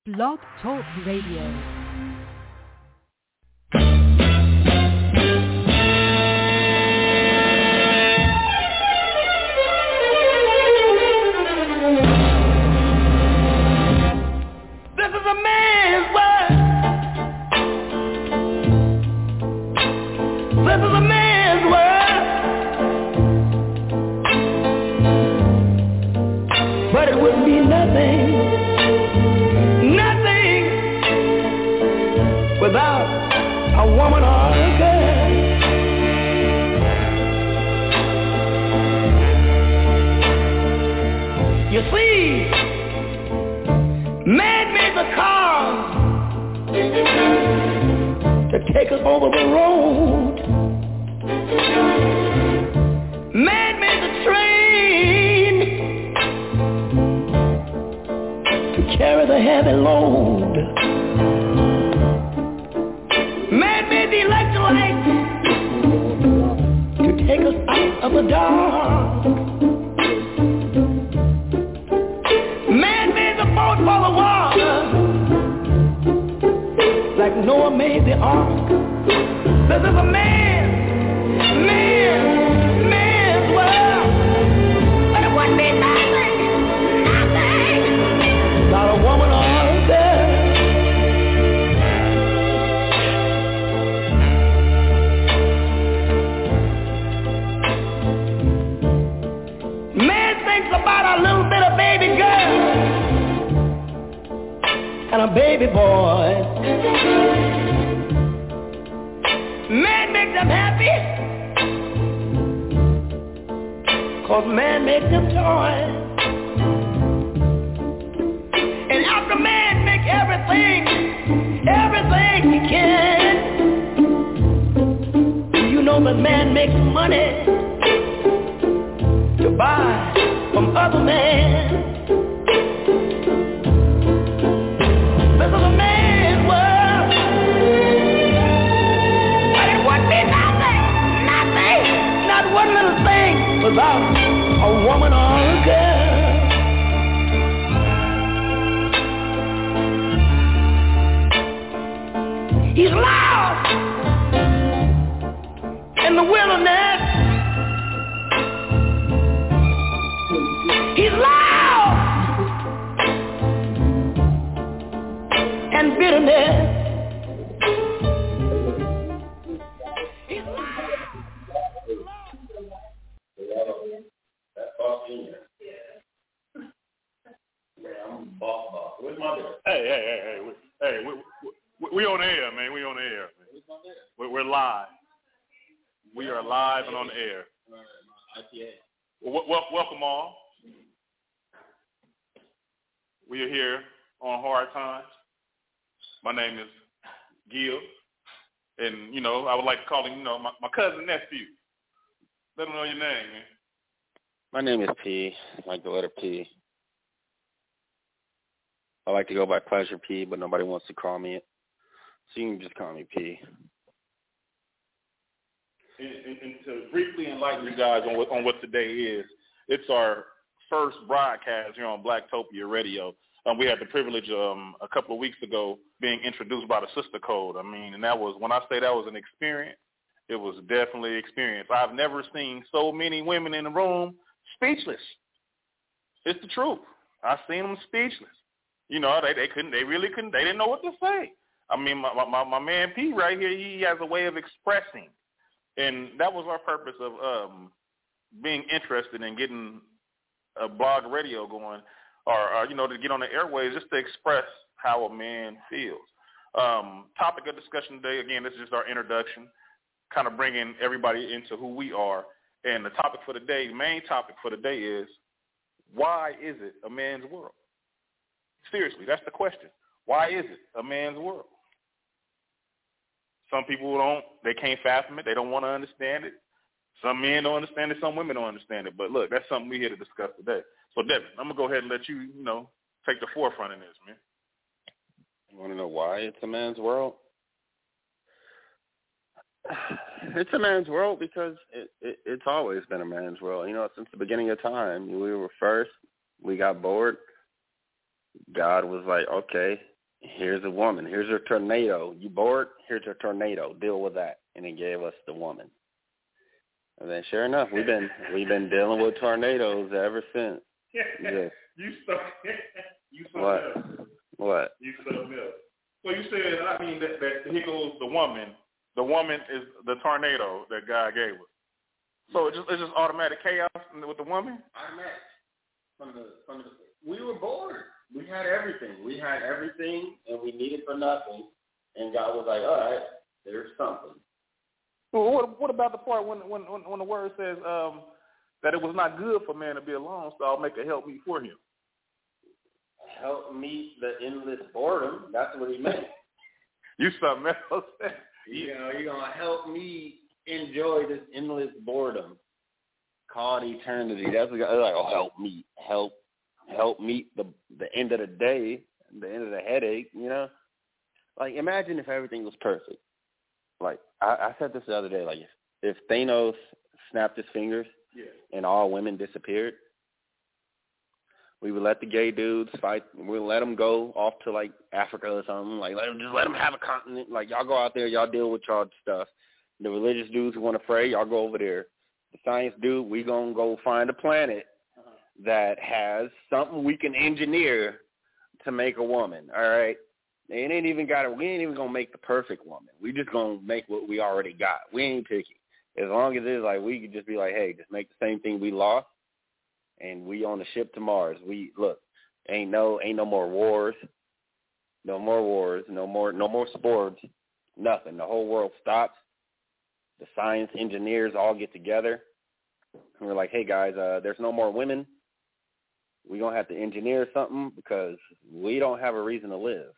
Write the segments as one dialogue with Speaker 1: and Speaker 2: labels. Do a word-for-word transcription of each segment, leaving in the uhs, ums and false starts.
Speaker 1: Blog Talk Radio.
Speaker 2: Take us over the road. Man made the train to carry the heavy load. Man made the electric light to take us out of the dark. Man made the boat for the water, like Noah made the ark. This is a man, man, man's world. But it wouldn't be nothing, nothing without a woman or a girl. Man thinks about a little bit of baby girl and a baby boy. Man makes them happy, cause man makes them toys. And after man make everything, everything he can, you know that man makes money to buy from other men. This is a man's world. One little thing without a woman or a girl. He's lost in the wilderness. He's lost in bitterness.
Speaker 3: Hey, hey, hey, hey, we, hey, we, we, we on air, man. We on air. We're, we're live. We are live and on the air. Well, well, welcome all. We are here on Hard Times. My name is Gil, and you know I would like to call him, you know, my, my cousin nephew. Let him know your name, man.
Speaker 4: My name is P, like the letter P. I like to go by Pleasure P, but nobody wants to call me it. So you can just call me P.
Speaker 3: And, and, and to briefly enlighten you guys on what, on what today is, it's our first broadcast here on Blacktopia Radio. Um, we had the privilege um, a couple of weeks ago being introduced by the Sister Code. I mean, and that was, when I say that was an experience, it was definitely an experience. I've never seen so many women in the room speechless. It's the truth. I've seen them speechless. You know, they, they couldn't, they really couldn't, they didn't know what to say. I mean, my, my, my man P right here, he has a way of expressing. And that was our purpose of um, being interested in getting a blog radio going, or, or, you know, to get on the airwaves just to express how a man feels. Um, topic of discussion today, again, this is just our introduction, kind of bringing everybody into who we are. And the topic for the day, the main topic for the day is, why is it a man's world? Seriously, that's the question. Why is it a man's world? Some people don't, they can't fathom it. They don't want to understand it. Some men don't understand it. Some women don't understand it. But look, that's something we're here to discuss today. So, Devin, I'm going to go ahead and let you, you know, take the forefront in this, man.
Speaker 4: You want to know why it's a man's world? It's a man's world because it, it, it's always been a man's world. You know, since the beginning of time, we were first. We got bored. God was like, okay, here's a woman. Here's her tornado. You bored? Here's her tornado. Deal with that. And he gave us the woman. And then, sure enough, we've been we've been dealing with tornadoes ever since. Yes.
Speaker 3: You stuck. You stuck
Speaker 4: What?
Speaker 3: up.
Speaker 4: What?
Speaker 3: You stuck up. So you said, I mean, that, that here goes the woman. The woman is the tornado that God gave us. So it's just, it's just automatic chaos with the woman?
Speaker 4: Automatic. From the, from the, we were bored. We had everything. We had everything, and we needed for nothing. And God was like, all right, there's something.
Speaker 3: Well, what, what about the part when, when, when the word says um, that it was not good for man to be alone, so I'll make a help meet for him?
Speaker 4: Help meet the endless boredom. That's what he meant.
Speaker 3: You something else.
Speaker 4: You know, you're going to help me enjoy this endless boredom called eternity. That's what, like, oh, help me, help, help meet the the end of the day, the end of the headache, you know? Like, imagine if everything was perfect. Like, I, I said this the other day, like, if, if Thanos snapped his fingers
Speaker 3: yeah.
Speaker 4: and all women disappeared, we would let the gay dudes fight. We'd let them go off to, like, Africa or something. Like, let them, just let them have a continent. Like, y'all go out there, y'all deal with y'all stuff. The religious dudes who want to pray, y'all go over there. The science dude, we going to go find a planet uh-huh. that has something we can engineer to make a woman, all right? It ain't even got to, we ain't even going to make the perfect woman. We just going to make what we already got. We ain't picky. As long as it's like we could just be like, hey, just make the same thing we lost. And we on the ship to Mars. We look, ain't no ain't no more wars, no more wars, no more no more sports, nothing. The whole world stops. The science engineers all get together, and we're like, hey guys, uh, there's no more women. We're gonna have to engineer something because we don't have a reason to live.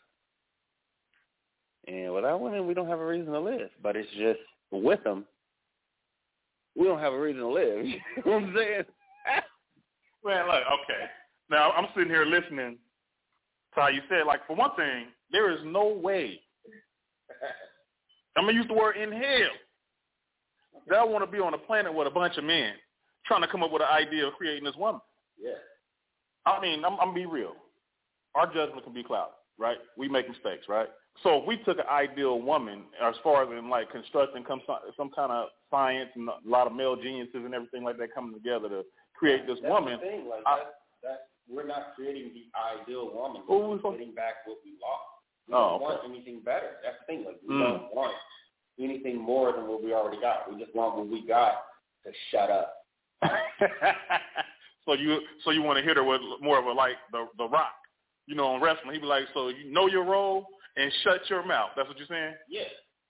Speaker 4: And without women, we don't have a reason to live. But it's just with them, we don't have a reason to live. You know what I'm saying?
Speaker 3: Man, look, okay. Now, I'm sitting here listening to how you said, like, for one thing, there is no way, I'm going to use the word in hell, that I want to be on a planet with a bunch of men trying to come up with an idea of creating this woman.
Speaker 4: Yeah.
Speaker 3: I mean, I'm, I'm going to be real. Our judgment can be clouded, right? We make mistakes, right? So if we took an ideal woman, as far as in, like, constructing some, some kind of science and a lot of male geniuses and everything like that coming together to create this
Speaker 4: that's
Speaker 3: woman.
Speaker 4: The thing. Like,
Speaker 3: I,
Speaker 4: that's, that's, we're not creating the ideal woman.
Speaker 3: We're
Speaker 4: We're getting back what we lost. We
Speaker 3: oh,
Speaker 4: don't
Speaker 3: okay.
Speaker 4: want anything better. That's the thing. Like, we
Speaker 3: mm.
Speaker 4: don't want anything more than what we already got. We just want what we got to shut up.
Speaker 3: so you so you want to hit her with more of a, like, the the Rock. You know, in wrestling, he'd be like, so you know your role and shut your mouth. That's what you're saying?
Speaker 4: Yeah.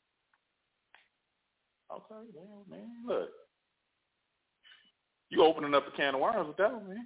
Speaker 3: Okay, well, man, look. You opening up a can of worms with that one, man.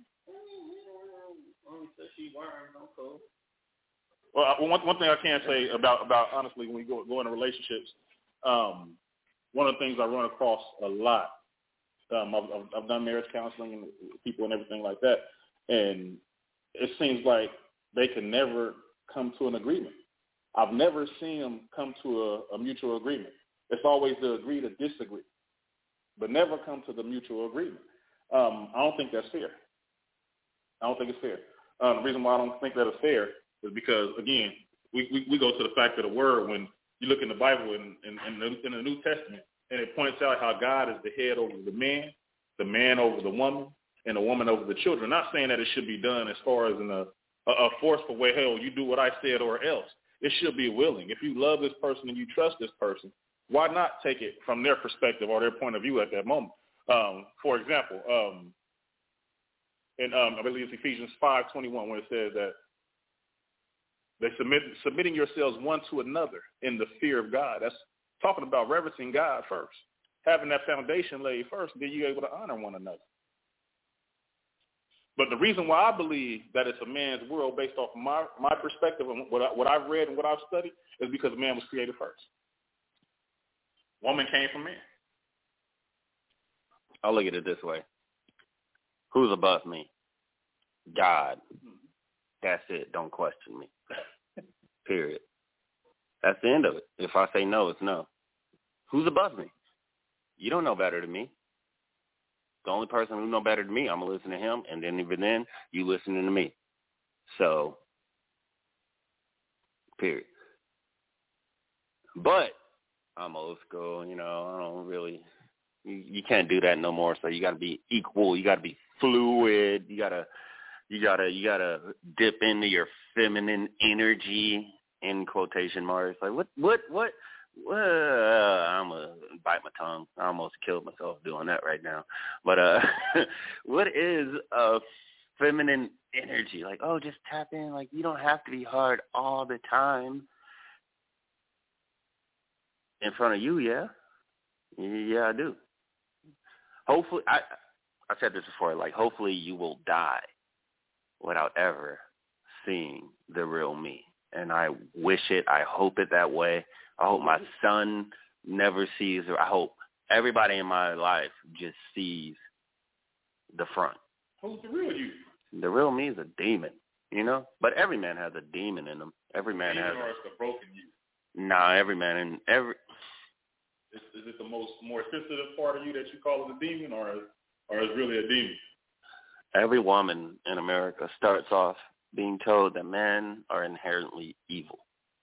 Speaker 3: Well, one one thing I can say about, about honestly, when we go go into relationships, um, one of the things I run across a lot, um, I've, I've, I've done marriage counseling and people and everything like that, and it seems like they can never come to an agreement. I've never seen them come to a, a mutual agreement. It's always to agree to disagree, but never come to the mutual agreement. Um, I don't think that's fair. I don't think it's fair. Uh, the reason why I don't think that is fair is because, again, we, we, we go to the fact of the word when you look in the Bible in, in, in, the, in the New Testament, and it points out how God is the head over the man, the man over the woman, and the woman over the children. Not saying that it should be done as far as in a, a, a forceful way, hell, you do what I said or else. It should be willing. If you love this person and you trust this person, why not take it from their perspective or their point of view at that moment? Um, for example, um, in um, I believe it's Ephesians five twenty-one, where it says that they submit submitting yourselves one to another in the fear of God. That's talking about reverencing God first, having that foundation laid first, then you're able to honor one another. But the reason why I believe that it's a man's world based off of my, my perspective and what, I, what I've read and what I've studied is because man was created first. Woman came from man.
Speaker 4: I'll look at it this way. Who's above me? God. That's it. Don't question me. Period. That's the end of it. If I say no, it's no. Who's above me? You don't know better than me. The only person who knows better than me, I'm going to listen to him, and then even then, you listening to me. So, period. But I'm old school, you know, I don't really, you, you can't do that no more, so you got to be equal, you got to be fluid, you got to, you got to, you got to dip into your feminine energy, in quotation marks. Like, what, what, what, what, uh, I'm going to bite my tongue. I almost killed myself doing that right now. But uh, what is a feminine energy? Like, oh, just tap in. Like, you don't have to be hard all the time. In front of you, yeah. Yeah, I do. Hopefully, I I said this before, like, hopefully you will die without ever seeing the real me. And I wish it, I hope it that way. I hope my son never sees, or I hope everybody in my life just sees the front.
Speaker 3: Who's the real you?
Speaker 4: The real me is a demon, you know? But every man has a demon in him. Every man
Speaker 3: demon
Speaker 4: has
Speaker 3: or it's the broken you?
Speaker 4: Nah, every man and every.
Speaker 3: Is, is it the most more sensitive part of you that you call it a demon, or or is really a demon?
Speaker 4: Every woman in America starts off being told that men are inherently evil,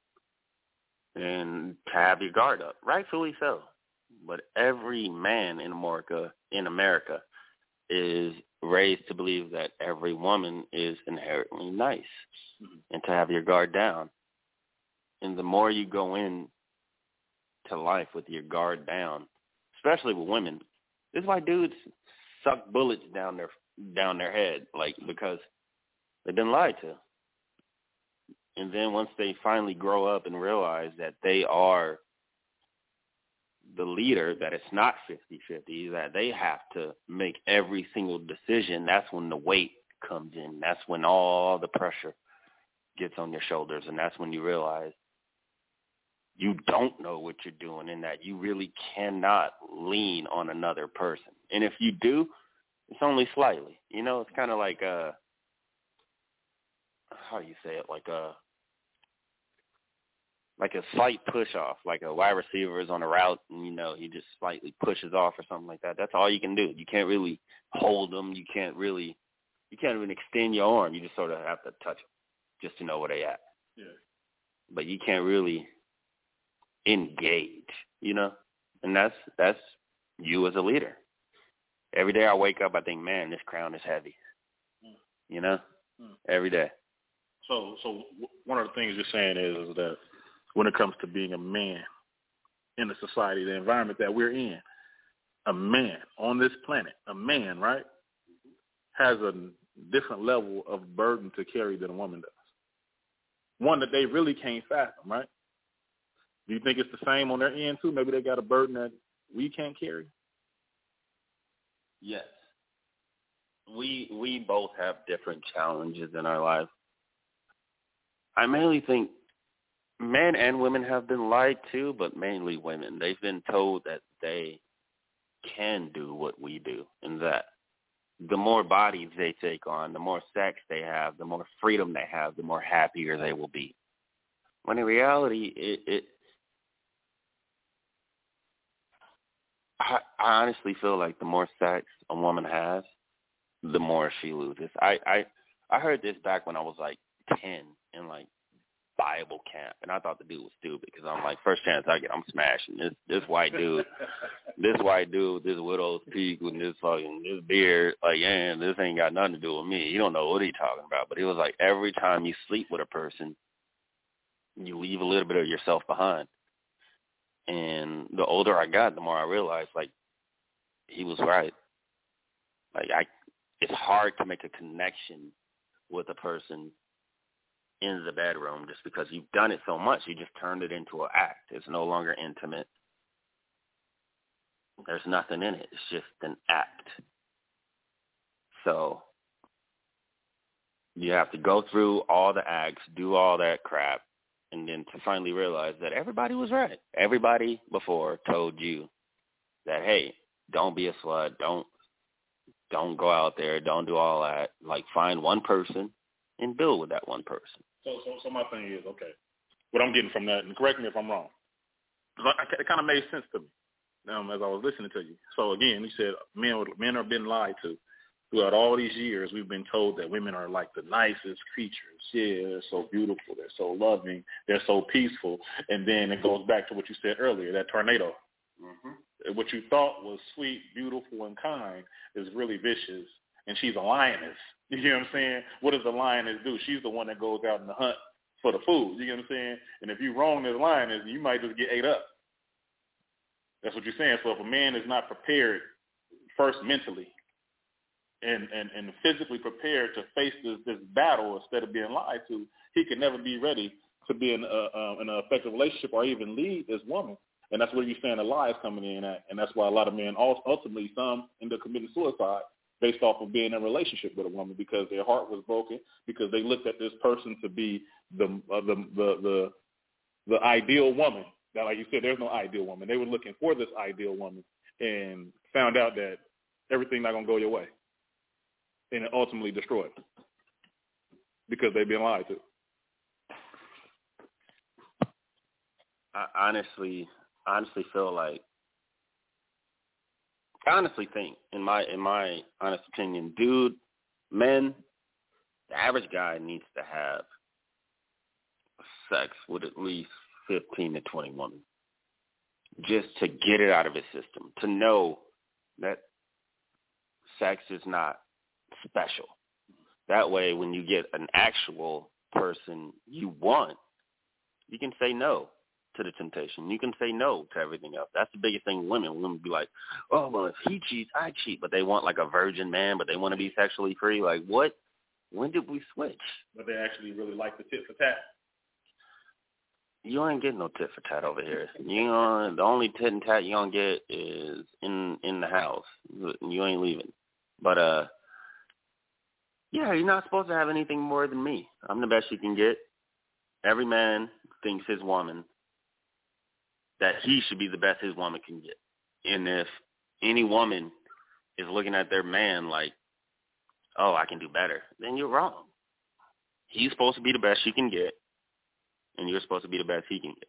Speaker 4: and to have your guard up, rightfully so. But every man in America in America is raised to believe that every woman is inherently nice, mm-hmm. and to have your guard down. And the more you go in to life with your guard down, especially with women, this is why dudes suck bullets down their down their head, like, because they've been lied to. And then once they finally grow up and realize that they are the leader, that it's not fifty-fifty, that they have to make every single decision, that's when the weight comes in. That's when all the pressure gets on your shoulders, and that's when you realize you don't know what you're doing, and that you really cannot lean on another person. And if you do, it's only slightly. You know, it's kind of like a, how do you say it, like a, like a slight push-off, like a wide receiver is on a route, and, you know, he just slightly pushes off or something like that. That's all you can do. You can't really hold them. You can't really, you can't even extend your arm. You just sort of have to touch them just to know where they at.
Speaker 3: Yeah.
Speaker 4: But you can't really engage, you know, and that's that's you as a leader. Every day I wake up, I think, man, this crown is heavy, mm. you know, mm. every day.
Speaker 3: So, so one of the things you're saying is, is that when it comes to being a man in the society, the environment that we're in, a man on this planet, a man, right, has a different level of burden to carry than a woman does. One that they really can't fathom, right? Do you think it's the same on their end, too? Maybe they got a burden that we can't carry?
Speaker 4: Yes. We we both have different challenges in our life. I mainly think men and women have been lied to, but mainly women. They've been told that they can do what we do, and that the more bodies they take on, the more sex they have, the more freedom they have, the more happier they will be. When in reality, it, it I, I honestly feel like the more sex a woman has, the more she loses. I, I I heard this back when I was like ten in like Bible camp, and I thought the dude was stupid because I'm like, first chance I get, I'm smashing this this white dude, this white dude with this widow's peak with this fucking this beard. Like, yeah, this ain't got nothing to do with me. You don't know what he's talking about. But it was like every time you sleep with a person, you leave a little bit of yourself behind. And the older I got, the more I realized, like, he was right. Like, I, it's hard to make a connection with a person in the bedroom just because you've done it so much. You just turned it into an act. It's no longer intimate. There's nothing in it. It's just an act. So you have to go through all the acts, do all that crap, and then to finally realize that everybody was right. Everybody before told you that, hey, don't be a slut. Don't don't go out there. Don't do all that. Like, find one person and build with that one person.
Speaker 3: So, so, so my thing is, okay, what I'm getting from that, and correct me if I'm wrong, because it kind of made sense to me um, as I was listening to you. So again, you said men men are being lied to. throughout all these years, we've been told that women are like the nicest creatures. Yeah, they're so beautiful. They're so loving. They're so peaceful. And then it goes back to what you said earlier, that tornado. Mm-hmm. What you thought was sweet, beautiful, and kind is really vicious. And she's a lioness. You know what I'm saying? What does the lioness do? She's the one that goes out in the hunt for the food. You know what I'm saying? And if you wrong this lioness, you might just get ate up. That's what you're saying. So if a man is not prepared first mentally and, and, and physically prepared to face this, this battle instead of being lied to, he can never be ready to be in, a, uh, in an effective relationship or even lead this woman. And that's where you're saying the lies coming in at. And that's why a lot of men, ultimately, some end up committing suicide based off of being in a relationship with a woman because their heart was broken, because they looked at this person to be the uh, the, the the the ideal woman. That, like you said, there's no ideal woman. They were looking for this ideal woman and found out that everything's not going to go your way. And it ultimately destroyed because they've been lied to.
Speaker 4: I honestly, honestly feel like, I honestly think, in my in my honest opinion, dude, men, the average guy needs to have sex with at least fifteen to twenty women just to get it out of his system, to know that sex is not special. That way, when you get an actual person you want, you can say no to the temptation. You can say no to everything else. That's the biggest thing with women. Women be like, oh, well, if he cheats, I cheat. But they want like a virgin man, but they want to be sexually free. Like, what? When did we switch?
Speaker 3: But they actually really like the tit for tat.
Speaker 4: You ain't getting no tit for tat over here. You know, the only tit and tat you gonna get is in in the house. You ain't leaving. But uh, yeah, you're not supposed to have anything more than me. I'm the best you can get. Every man thinks his woman that he should be the best his woman can get. And if any woman is looking at their man like, oh, I can do better, then you're wrong. He's supposed to be the best you can get, and you're supposed to be the best he can get.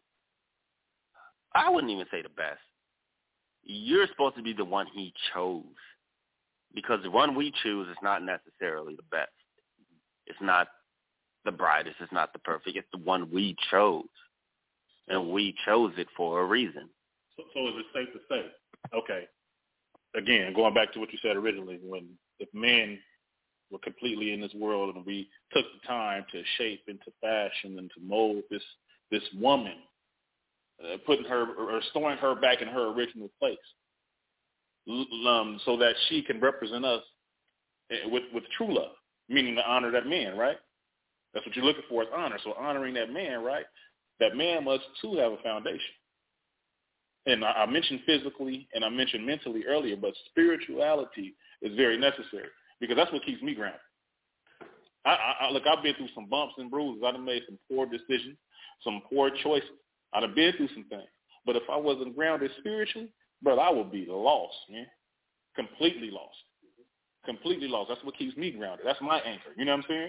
Speaker 4: I wouldn't even say the best. You're supposed to be the one he chose, because the one we choose is not necessarily the best. It's not the brightest. It's not the perfect. It's the one we chose. And we chose it for a reason.
Speaker 3: So, so is it safe to say, okay, again, going back to what you said originally, when if men were completely in this world and we took the time to shape and to fashion and to mold this this woman, uh, putting her or storing her back in her original place, um, so that she can represent us with, with true love, meaning to honor that man, right? That's what you're looking for is honor. So honoring that man, right? That man must, too, have a foundation. And I, I mentioned physically and I mentioned mentally earlier, but spirituality is very necessary because that's what keeps me grounded. I, I, look, I've been through some bumps and bruises. I've made some poor decisions, some poor choices. I've been through some things. But if I wasn't grounded spiritually, brother, I would be lost, man. Completely lost. Completely lost. That's what keeps me grounded. That's my anchor. You know what I'm saying?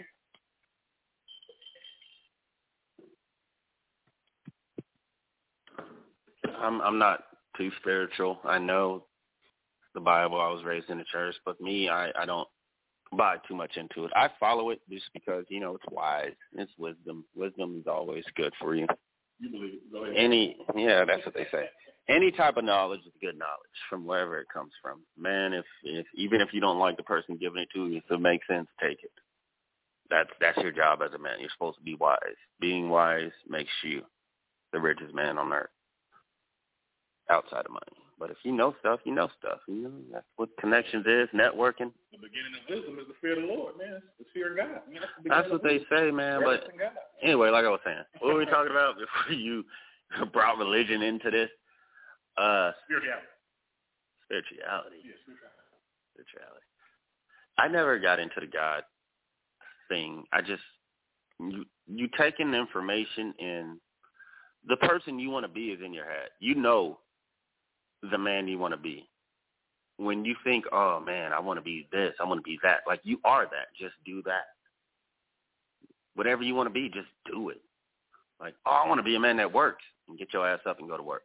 Speaker 4: I'm I'm not too spiritual. I know the Bible. I was raised in the church, but me, I, I don't buy too much into it. I follow it just because, you know, it's wise. It's wisdom. Wisdom is always good for you.
Speaker 3: You believe it. Go ahead.
Speaker 4: Any, yeah, that's what they say. Any type of knowledge is good knowledge from wherever it comes from. Man, if, if even if you don't like the person giving it to you, if it makes sense, take it. That's that's your job as a man. You're supposed to be wise. Being wise makes you the richest man on earth. Outside of money. But if you know stuff, you know stuff. You know, that's what connections is, networking.
Speaker 3: The beginning of wisdom is the fear of the Lord, man. It's the fear of God. I mean, that's the
Speaker 4: that's what they say, man. But anyway, like I was saying, what were we talking about before you brought religion into this? Uh,
Speaker 3: spirituality.
Speaker 4: Spirituality.
Speaker 3: Yeah, spirituality.
Speaker 4: Spirituality. I never got into the God thing. I just, you, you taking the information in, the person you want to be is in your head. You know the man you want to be. When you think, oh, man, I want to be this, I want to be that, like you are that. Just do that. Whatever you want to be, just do it. Like, oh, I want to be a man that works, and get your ass up and go to work.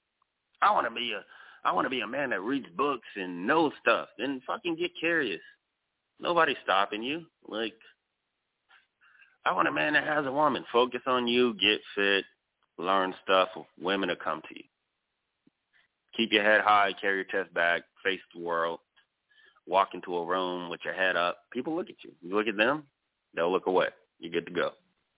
Speaker 4: I want to be a I want to be a man that reads books and knows stuff. Then fucking get curious. Nobody's stopping you. Like, I want a man that has a woman. Focus on you, get fit, learn stuff. Women will come to you. Keep your head high, carry your chest back, face the world. Walk into a room with your head up. People look at you. You look at them, they'll look away. You're good to go.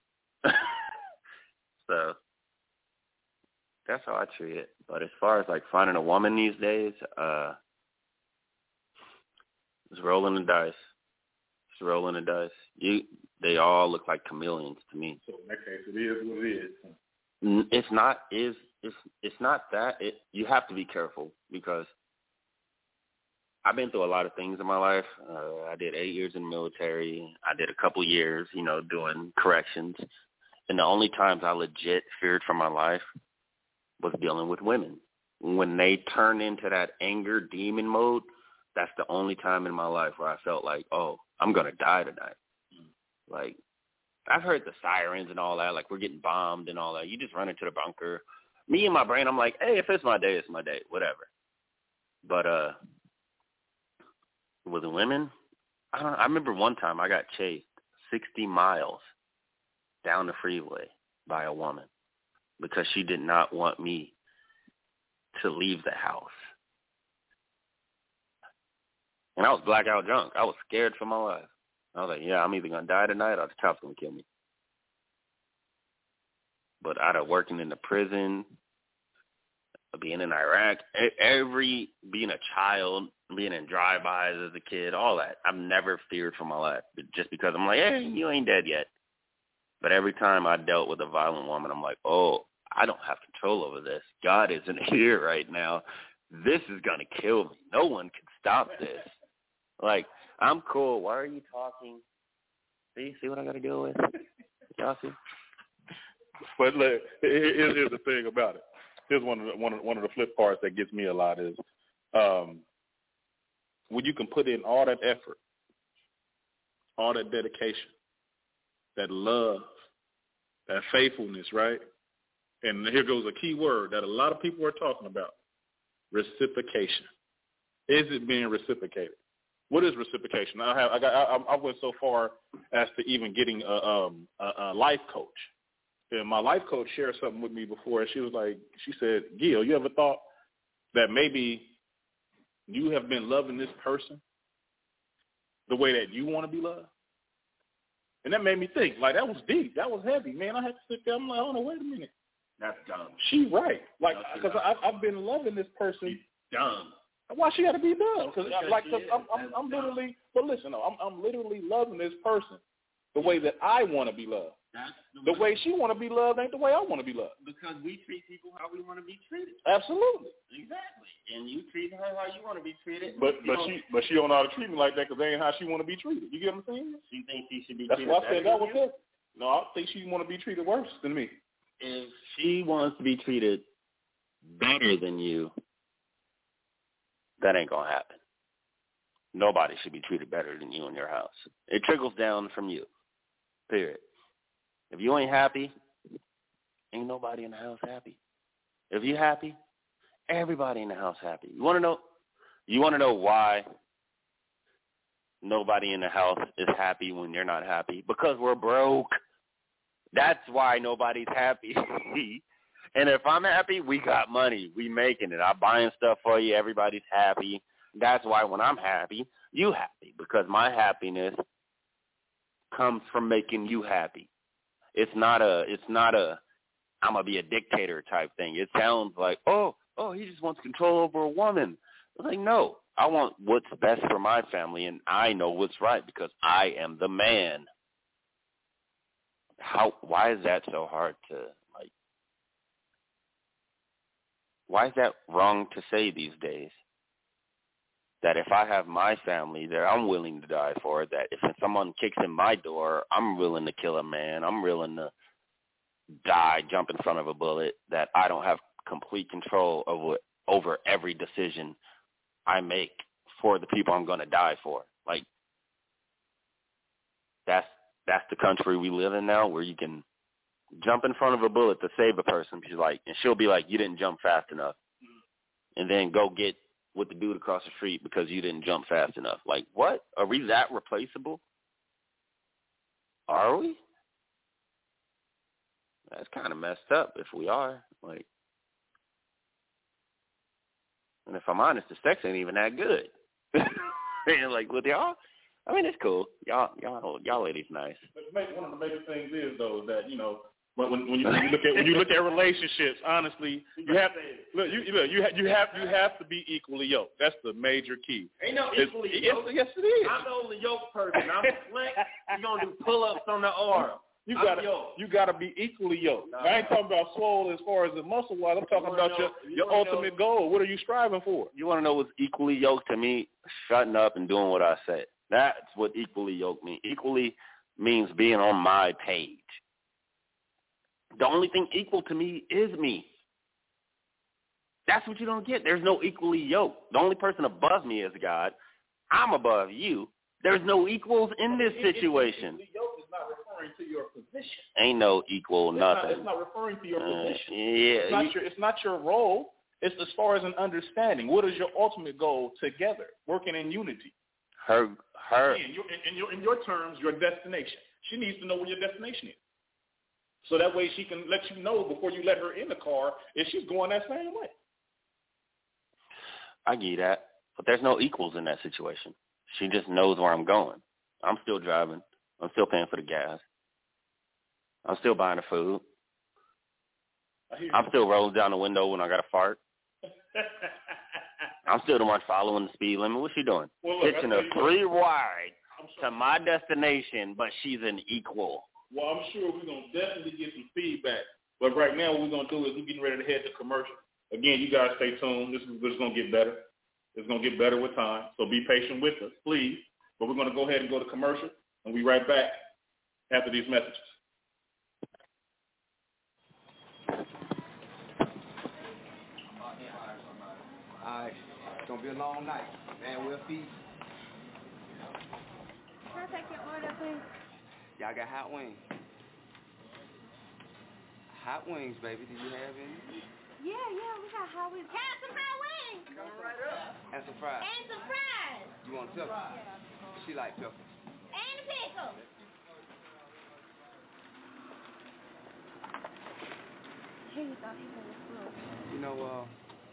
Speaker 4: So that's how I treat it. But as far as like finding a woman these days, uh, it's rolling the dice. It's rolling the dice. You, they all look like chameleons to me.
Speaker 3: So in that case, it is what it is.
Speaker 4: It's not is it's it's not that. It you have to be careful because I've been through a lot of things in my life. Uh, I did eight years in the military. I did a couple years, you know, doing corrections. And the only times I legit feared for my life was dealing with women. When they turn into that anger demon mode, that's the only time in my life where I felt like, oh, I'm going to die tonight. Like, I've heard the sirens and all that, like we're getting bombed and all that. You just run into the bunker. Me and my brain, I'm like, hey, if it's my day, it's my day, whatever. But uh, with the women, I don't. I remember one time I got chased sixty miles down the freeway by a woman because she did not want me to leave the house. And I was blackout drunk. I was scared for my life. I was like, yeah, I'm either going to die tonight or the cops going to kill me. But out of working in the prison, being in Iraq, every, being a child, being in drive-bys as a kid, all that, I've never feared for my life just because I'm like, hey, you ain't dead yet. But every time I dealt with a violent woman, I'm like, oh, I don't have control over this. God isn't here right now. This is going to kill me. No one can stop this. Like, I'm cool. Why are you talking? See, see what I got to deal with? Y'all see?
Speaker 3: But look, here, here's the thing about it. Here's one of the, one of one of the flip parts that gets me a lot is um, when you can put in all that effort, all that dedication, that love, that faithfulness, right? And here goes a key word that a lot of people are talking about: reciprocation. Is it being reciprocated? What is reciprocation? I have I got I, I went so far as to even getting a, um, a, a life coach. And my life coach shared something with me before, and she was like, she said, Gil, you ever thought that maybe you have been loving this person the way that you want to be loved? And that made me think, like, that was deep. That was heavy, man. I had to sit there. I'm like, oh, no, wait a minute.
Speaker 4: That's dumb.
Speaker 3: She right. Like, because I've been loving this person.
Speaker 4: She's dumb.
Speaker 3: Why she got to be dumb? Cause,
Speaker 4: because
Speaker 3: like, cause I'm, I'm, I'm
Speaker 4: dumb.
Speaker 3: literally, but listen, no, I'm, I'm literally loving this person the way that I want to be loved.
Speaker 4: That's
Speaker 3: the, the way she want to be loved ain't the way I want to be loved.
Speaker 4: Because we treat people how we want to be treated.
Speaker 3: Absolutely.
Speaker 4: Exactly. And you treat her how you want to be treated.
Speaker 3: But
Speaker 4: you
Speaker 3: but
Speaker 4: know,
Speaker 3: she but she don't know how to treat me like that because that ain't how she want to be treated. You get what I'm saying?
Speaker 4: She thinks she should be
Speaker 3: That's
Speaker 4: treated
Speaker 3: why I said that was
Speaker 4: you?
Speaker 3: it. No, I think she want to be treated worse than me.
Speaker 4: If she wants to be treated better than you, that ain't going to happen. Nobody should be treated better than you in your house. It trickles down from you, period. If you ain't happy, ain't nobody in the house happy. If you happy, everybody in the house happy. You want to know? You want to know why nobody in the house is happy when you're not happy? Because we're broke. That's why nobody's happy. And if I'm happy, we got money. We making it. I'm buying stuff for you. Everybody's happy. That's why when I'm happy, you happy. Because my happiness comes from making you happy. It's not a, it's not a, I'm going to be a dictator type thing. It sounds like, oh, oh, he just wants control over a woman. I'm like, no, I want what's best for my family, and I know what's right because I am the man. How, why is that so hard to, like, why is that wrong to say these days? That if I have my family, that I'm willing to die for, that if someone kicks in my door, I'm willing to kill a man, I'm willing to die, jump in front of a bullet, that I don't have complete control over, over every decision I make for the people I'm going to die for. Like, that's that's the country we live in now, where you can jump in front of a bullet to save a person. She's like, and she'll be like, you didn't jump fast enough. And then go get with the dude across the street because you didn't jump fast enough. Like, what? Are we that replaceable? Are we? That's kind of messed up if we are. Like, and if I'm honest, the sex ain't even that good. And like with y'all, I mean, it's cool. Y'all, y'all, y'all ladies nice.
Speaker 3: But one of the major things is though is that you know when when, when, you, when you look at when you look at relationships, honestly, you have look you look, you have you have you have to be equally yoked. That's the major key.
Speaker 4: Ain't no
Speaker 3: it's,
Speaker 4: equally
Speaker 3: yes,
Speaker 4: yoked.
Speaker 3: Yes, it is.
Speaker 4: I'm the only yoked person. I'm a flex. You gonna do pull ups on the arm.
Speaker 3: You
Speaker 4: I'm
Speaker 3: gotta,
Speaker 4: yoked.
Speaker 3: you gotta be equally yoked.
Speaker 4: No.
Speaker 3: I ain't talking about swole as far as the muscle wise. I'm talking
Speaker 4: You
Speaker 3: about
Speaker 4: know,
Speaker 3: your,
Speaker 4: you
Speaker 3: your ultimate
Speaker 4: know,
Speaker 3: goal. What are you striving for?
Speaker 4: You want to know what's equally yoked to me? Shutting up and doing what I said. That's what equally yoked means. Equally means being on my page. The only thing equal to me is me. That's what you don't get. There's no equally yoked. The only person above me is God. I'm above you. There's no equals in this situation.
Speaker 3: Equally yoked is not referring to your position.
Speaker 4: Ain't no equal
Speaker 3: it's
Speaker 4: nothing.
Speaker 3: Not, it's not referring to your
Speaker 4: uh,
Speaker 3: position.
Speaker 4: Yeah,
Speaker 3: it's not
Speaker 4: you,
Speaker 3: your. It's not your role. It's as far as an understanding. What is your ultimate goal together, working in unity?
Speaker 4: Her, her.
Speaker 3: In your, in, in your, in your terms, your destination. She needs to know where your destination is, so that way she can let you know before you let her in the car if she's going that same way.
Speaker 4: I get that, but there's no equals in that situation. She just knows where I'm going. I'm still driving. I'm still paying for the gas. I'm still buying the food. I'm still rolling down the window when I got to fart. I'm still the one following the speed limit. What's she doing?
Speaker 3: Well, look,
Speaker 4: Pitching a three wide to my destination, but she's an equal.
Speaker 3: Well, I'm sure we're going to definitely get some feedback. But right now what we're going to do is we're getting ready to head to commercial. Again, you guys stay tuned. This is, this is going to get better. It's going to get better with time, so be patient with us, please. But we're going to go ahead and go to commercial, and we'll be right back after these messages.
Speaker 5: All right, it's going to be a long night. Man, we'll feast.
Speaker 6: Can I take your order, please?
Speaker 5: Y'all got hot wings. Hot wings, baby. Do you have any?
Speaker 6: Yeah, yeah, we got hot wings. Have some hot wings.
Speaker 5: Coming right up. And some fries.
Speaker 6: And some fries.
Speaker 5: You want peppers?
Speaker 6: Yeah.
Speaker 5: She like peppers.
Speaker 6: And a pickle. Hey, you thought he was slow.
Speaker 5: You know, uh,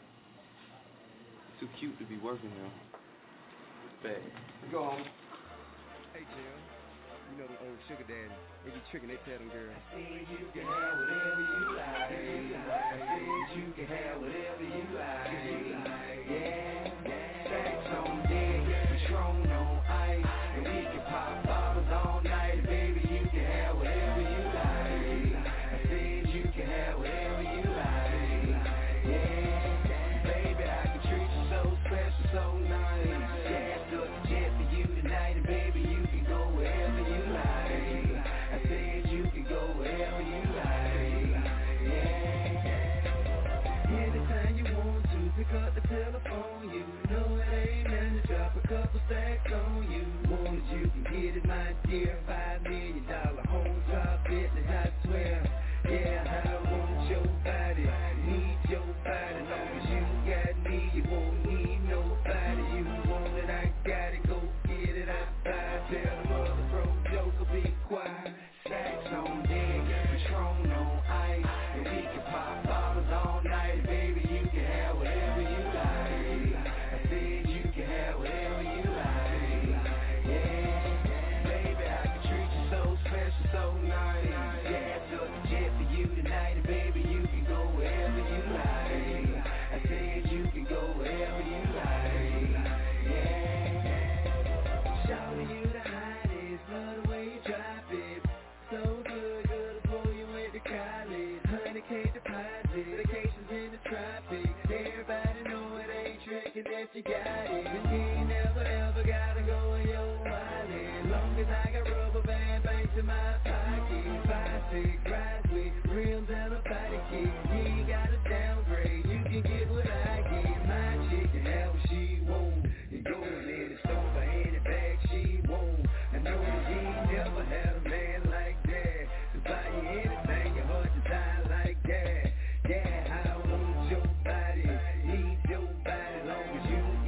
Speaker 5: too cute to be working here. It's bad. Let's go home.
Speaker 7: Hey, Jim. You know them old sugar daddy. They be tricking, they tell them girls.
Speaker 2: I said you can have whatever you like. I said you can have whatever you like. Yeah, stacks on deck, Patron on ice, and we can pop bottles all night. Baby, you can have whatever you like. I said you can have whatever you like. Yeah, baby, I can treat you so special, so nice. Yeah, took a jet for you tonight, and baby, you can go wherever you like. I said you can go wherever you like. Yeah. Anytime you want to, pick up the telephone. You know it ain't nothing to drop a couple stacks on you. Want it, you can get it, my dear. Five million dollar home drop business, I swear. Yeah, I want your body, need your body. Long as you got me, you won't need nobody. You want it, I got it, go get it, I buy. Tell the mother bro, joker, be quiet. Stacks on deck, Patron on ice, and we can pop bottles all night. Baby, you can have whatever you like. I said you can have whatever you like. Yeah, baby, I can treat you so special, so nice. Yeah, I took a jet for you tonight, and baby, you can go wherever you like. I said you can go wherever you like. Yeah, shouting you the hottest, love the way you drop it. So good, girl, before you went to college. Honey K deposit, vacations in the tropics. Everybody know it ain't tricking that you got it. You ain't never ever gotta go in your wallet. Long as I got rubber band banks in my pocket. Five, six, drive with rims and a body kick. You ain't gotta downgrade, you can get what I get. My chick can have what she want. You go in the store for any bag she want. I know you ain't never had a man like that to buy you anything, your heart desire like that. Yeah, I want your body, need your body, long as you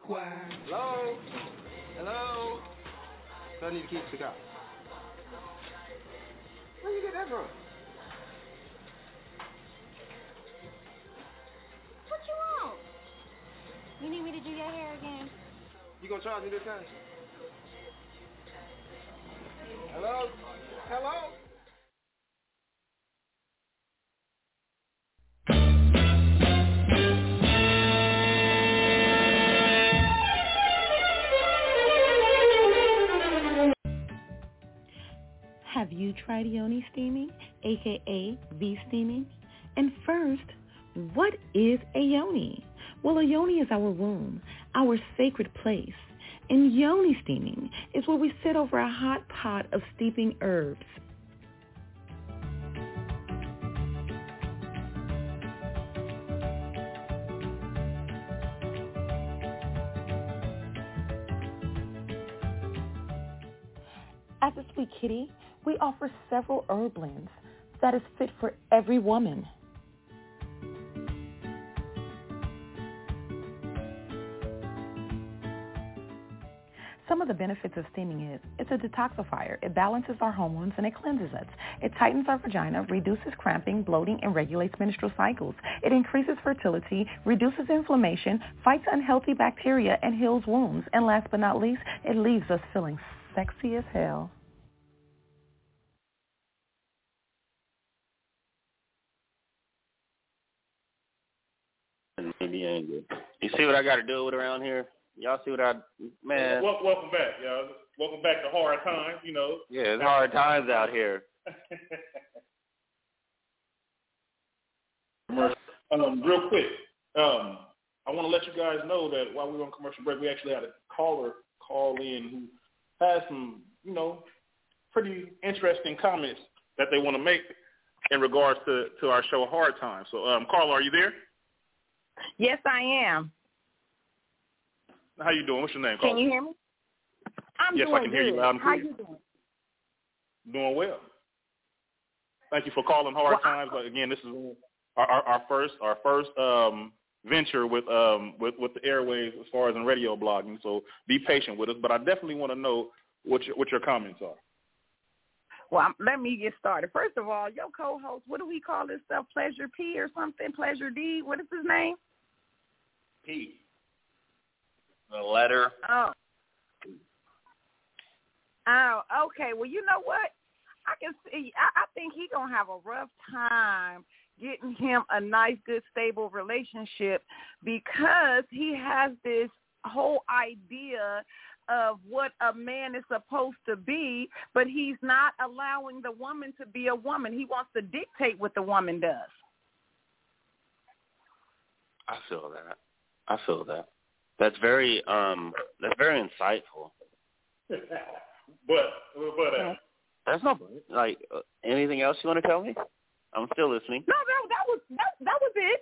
Speaker 5: quiet. Hello? Hello? I need to keep the car. Where you get that from?
Speaker 6: What you want? You need me to do your hair again?
Speaker 5: You gonna charge me this time? Hello? Hello?
Speaker 1: Have you tried yoni steaming, aka V-steaming? And first, what is a yoni? Well, a yoni is our womb, our sacred place. And yoni steaming is where we sit over a hot pot of steeping herbs. As a Sweet Kitty, we offer several herb blends that is fit for every woman. Some of the benefits of steaming is it's a detoxifier. It balances our hormones and it cleanses us. It tightens our vagina, reduces cramping, bloating, and regulates menstrual cycles. It increases fertility, reduces inflammation, fights unhealthy bacteria, and heals wounds. And last but not least, it leaves us feeling sexy as hell.
Speaker 4: And maybe angry. You see what I got to deal with around here? Y'all see what I, man.
Speaker 3: Well, welcome back, y'all. Welcome back to hard times, you know.
Speaker 4: Yeah, it's hard times out here.
Speaker 3: um, real quick, um, I want to let you guys know that while we were on commercial break, we actually had a caller call in who has some, you know, pretty interesting comments that they want to make in regards to, to our show Hard Times. So, um, Carla, are you there?
Speaker 8: Yes, I am.
Speaker 3: How you doing? What's your name, Carla?
Speaker 8: Can you hear me? I'm
Speaker 3: yes,
Speaker 8: doing
Speaker 3: I can
Speaker 8: good.
Speaker 3: hear you loud and
Speaker 8: How
Speaker 3: clear.
Speaker 8: you doing?
Speaker 3: Doing well. Thank you for calling Hard
Speaker 8: well,
Speaker 3: Times. But again, this is our, our, our first our first um, venture with um with, with the airwaves as far as in radio blogging. So be patient with us. But I definitely want to know what your what your comments are.
Speaker 8: Well, I'm, let me get started. First of all, your co-host, what do we call this stuff? Pleasure P or something? Pleasure D? What is his name?
Speaker 4: P. The letter.
Speaker 8: Oh. Oh, okay. Well, you know what? I can see. I, I think he's gonna have a rough time getting him a nice, good, stable relationship because he has this whole idea of what a man is supposed to be, but he's not allowing the woman to be a woman. He wants to dictate what the woman does.
Speaker 4: I feel that. I feel that. That's very um. That's very insightful.
Speaker 3: but but uh,
Speaker 4: that's not like uh, anything else you want to tell me? I'm still listening.
Speaker 8: No, that that was that that was it.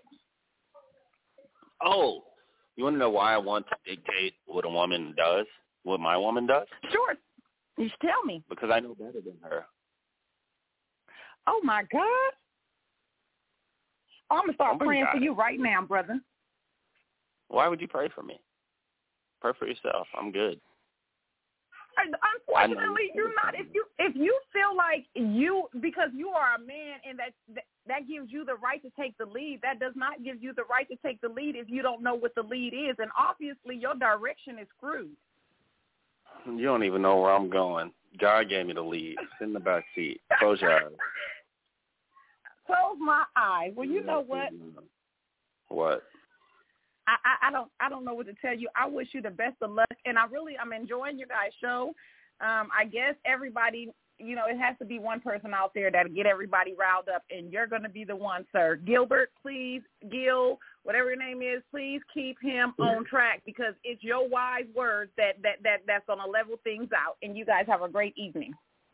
Speaker 4: Oh, you want to know why I want to dictate what a woman does? What my woman does?
Speaker 8: Sure. You should tell me.
Speaker 4: Because I know better than her.
Speaker 8: Oh my God. Oh, I'm gonna start
Speaker 4: Somebody
Speaker 8: praying for
Speaker 4: it.
Speaker 8: you right now, brother.
Speaker 4: Why would you pray for me? Pray for yourself. I'm good.
Speaker 8: Unfortunately, you're not. If you if you feel like you because you are a man and that, that that gives you the right to take the lead, that does not give you the right to take the lead if you don't know what the lead is, and obviously your direction is screwed.
Speaker 4: You don't even know where I'm going. God gave me the lead. Sit in the back seat. Close your eyes.
Speaker 8: Close my eyes. Well, you know what?
Speaker 4: What?
Speaker 8: I, I, I don't I don't know what to tell you. I wish you the best of luck, and I really I'm enjoying your guys' show. Um, I guess everybody, you know, it has to be one person out there that'll get everybody riled up, and you're going to be the one, sir. Gilbert, please, Gil, whatever your name is, please keep him on track because it's your wise words that, that, that that's going to level things out, and you guys have a great evening.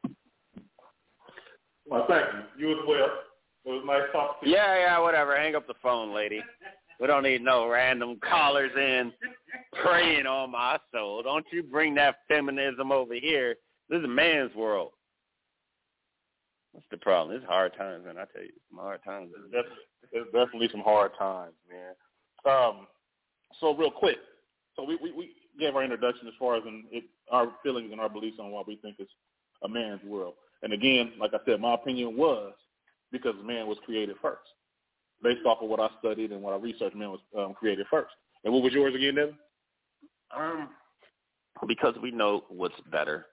Speaker 3: Well, thank you. You as well. It was nice talking to you.
Speaker 4: Yeah, yeah, whatever. Hang up the phone, lady. We don't need no random callers in preying on my soul. Don't you bring that feminism over here. This is a man's world. What's the problem? It's hard times, man. I tell you, some hard times.
Speaker 3: It's definitely, it's definitely some hard times, man. Um, so real quick, So we, we, we gave our introduction as far as in it, our feelings and our beliefs on why we think it's a man's world. And again, like I said, my opinion was because man was created first. Based off of what I studied and what I researched, man was um, created first. And what was yours again, Devin?
Speaker 4: Um, because we know what's better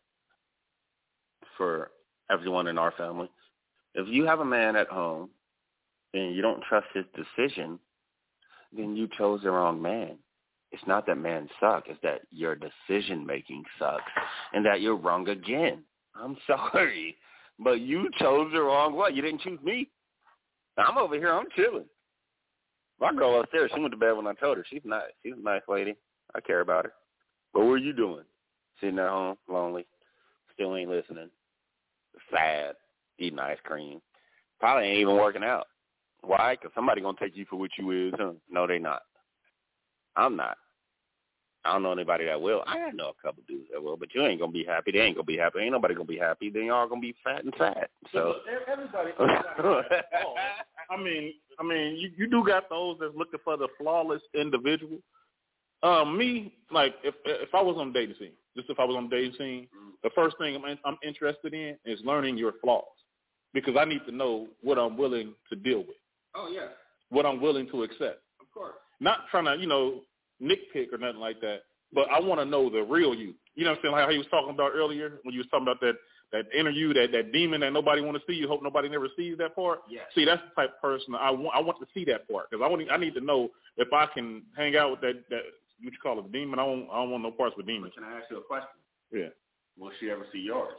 Speaker 4: for everyone in our family. If you have a man at home and you don't trust his decision, then you chose the wrong man. It's not that men suck. It's that your decision-making sucks and that you're wrong again. I'm sorry, but you chose the wrong one. You didn't choose me. I'm over here. I'm chilling. My girl upstairs, she went to bed when I told her. She's nice. She's a nice lady. I care about her. But what are you doing? Sitting at home, lonely, still ain't listening, sad, eating ice cream. Probably ain't even working out. Why? Because somebody going to take you for what you is. Huh? No, they not. I'm not. I don't know anybody that will. I know a couple dudes that will, but you ain't going to be happy. They ain't going to be happy. Ain't nobody going to be happy. Then y'all going to be fat and fat. So
Speaker 3: everybody, everybody oh, I mean, I mean, you, you do got those that's looking for the flawless individual. Um, me, like, if if I was on the dating scene, just if I was on the dating scene, mm-hmm. the first thing I'm, I'm interested in is learning your flaws because I need to know what I'm willing to deal with.
Speaker 5: Oh, yeah.
Speaker 3: What I'm willing to accept.
Speaker 5: Of course.
Speaker 3: Not trying to, you know, nitpick or nothing like that, but I want to know the real you. You know what I'm saying? Like how he was talking about earlier when you was talking about that, that interview, that, that demon that nobody want to see. You hope nobody never sees that part.
Speaker 5: Yes.
Speaker 3: See, that's the type of person I want. I want to see that part because I want. I need to know if I can hang out with that. that what you call it, a demon. I don't. I don't want no parts with demons.
Speaker 5: Can I ask you a question?
Speaker 3: Yeah.
Speaker 5: Will she ever see yours?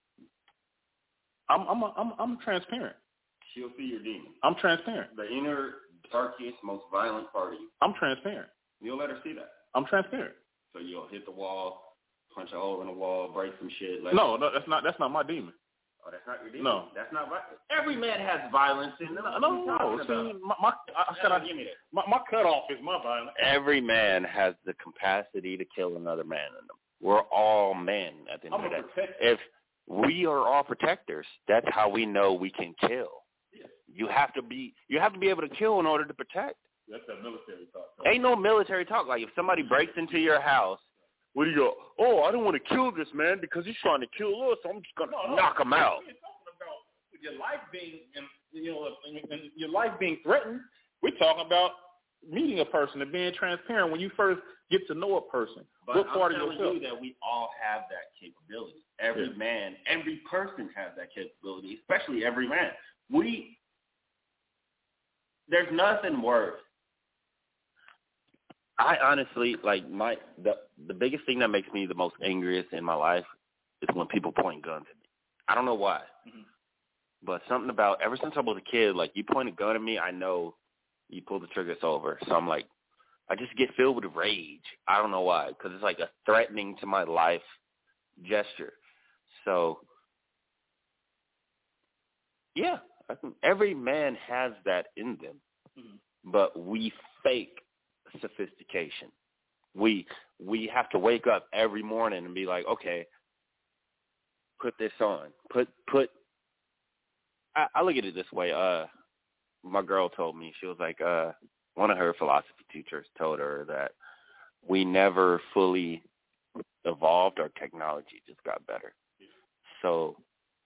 Speaker 3: I'm. I'm. A, I'm. I'm transparent.
Speaker 5: She'll see your demon.
Speaker 3: I'm transparent.
Speaker 5: The inner, darkest, most violent part of you.
Speaker 3: I'm transparent.
Speaker 5: You'll let her see that.
Speaker 3: I'm transparent.
Speaker 5: So you'll hit the wall, punch a hole in the wall, break some shit.
Speaker 3: Like no, no, that's not. That's not my demon.
Speaker 5: Oh, that's not your demon.
Speaker 3: No,
Speaker 5: that's not right. Every man has violence in them.
Speaker 3: No, no, no. See, my, my, I, I, I, give me that. My, my cutoff is my violence.
Speaker 4: Every man has the capacity to kill another man in them. We're all men at the end
Speaker 3: I'm
Speaker 4: of the day.
Speaker 3: Protector.
Speaker 4: If we are all protectors, that's how we know we can kill.
Speaker 3: Yeah.
Speaker 4: You have to be. You have to be able to kill in order to protect.
Speaker 3: That's that military talk.
Speaker 4: Right? Ain't no military talk. Like if somebody breaks into your house, what do you go? Oh, I don't want to kill this man because he's trying to kill us. So I'm just gonna
Speaker 3: no, no,
Speaker 4: knock him out.
Speaker 3: We're talking about your life being, you know, your life being threatened. We're talking about meeting a person and being transparent when you first get to know a person.
Speaker 5: But
Speaker 3: what
Speaker 5: I'm
Speaker 3: part of
Speaker 5: telling
Speaker 3: yourself?
Speaker 5: you that we all have that capability. Every
Speaker 3: yeah.
Speaker 5: man, every person has that capability, especially every man. We, there's nothing worse.
Speaker 4: I honestly, like, my the the biggest thing that makes me the most angriest in my life is when people point guns at me. I don't know why.
Speaker 3: Mm-hmm.
Speaker 4: But something about, ever since I was a kid, like, you point a gun at me, I know you pull the trigger, it's over. So I'm like, I just get filled with rage. I don't know why, because it's like a threatening to my life gesture. So, yeah, I think every man has that in them. Mm-hmm. But we fake sophistication. We we have to wake up every morning and be like, okay, put this on. Put put. I, I look at it this way. Uh, my girl told me, she was like, uh, one of her philosophy teachers told her that we never fully evolved. Our technology just got better. So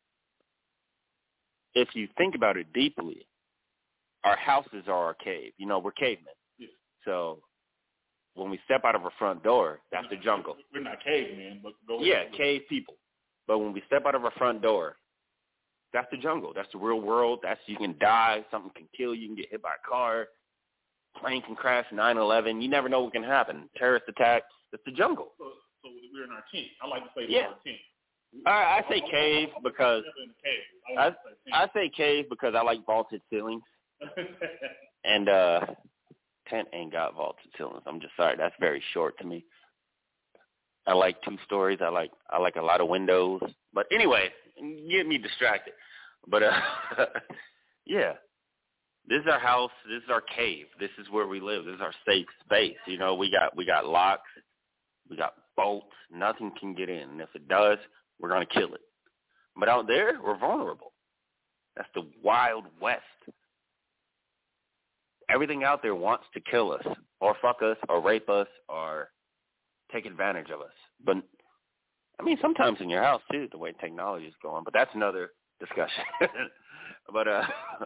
Speaker 4: if you think about it deeply, our houses are our cave. You know, we're cavemen. So when we step out of our front door, that's
Speaker 3: we're
Speaker 4: the jungle.
Speaker 3: We're not cavemen, but go
Speaker 4: yeah,
Speaker 3: ahead.
Speaker 4: cave people. But when we step out of our front door, that's the jungle. That's the real world. That's you can die. Something can kill you. You can get hit by a car. Plane can crash. nine eleven. You never know what can happen. Terrorist attacks. It's the jungle.
Speaker 3: So, so we're in our tent. I like to say
Speaker 4: yeah.
Speaker 3: our tent.
Speaker 4: I, I say cave because
Speaker 3: I,
Speaker 4: I, I say cave because I like vaulted ceilings. and uh tent ain't got vaulted ceilings. I'm just sorry. That's very short to me. I like two stories. I like I like a lot of windows. But anyway, get me distracted. But uh, yeah, this is our house. This is our cave. This is where we live. This is our safe space. You know, we got we got locks. We got bolts. Nothing can get in. And if it does, we're gonna kill it. But out there, we're vulnerable. That's the Wild West. Everything out there wants to kill us or fuck us or rape us or take advantage of us. But, I mean, sometimes in your house, too, the way technology is going. But that's another discussion. but, uh,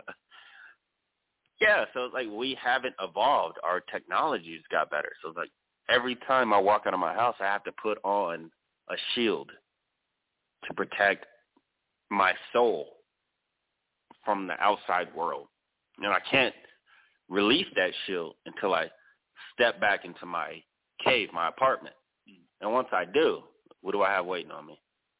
Speaker 4: yeah, so, like, we haven't evolved. Our technology's got better. So, like, every time I walk out of my house, I have to put on a shield to protect my soul from the outside world. And I can't release that shield until I step back into my cave, my apartment. And once I do, what do I have waiting on me?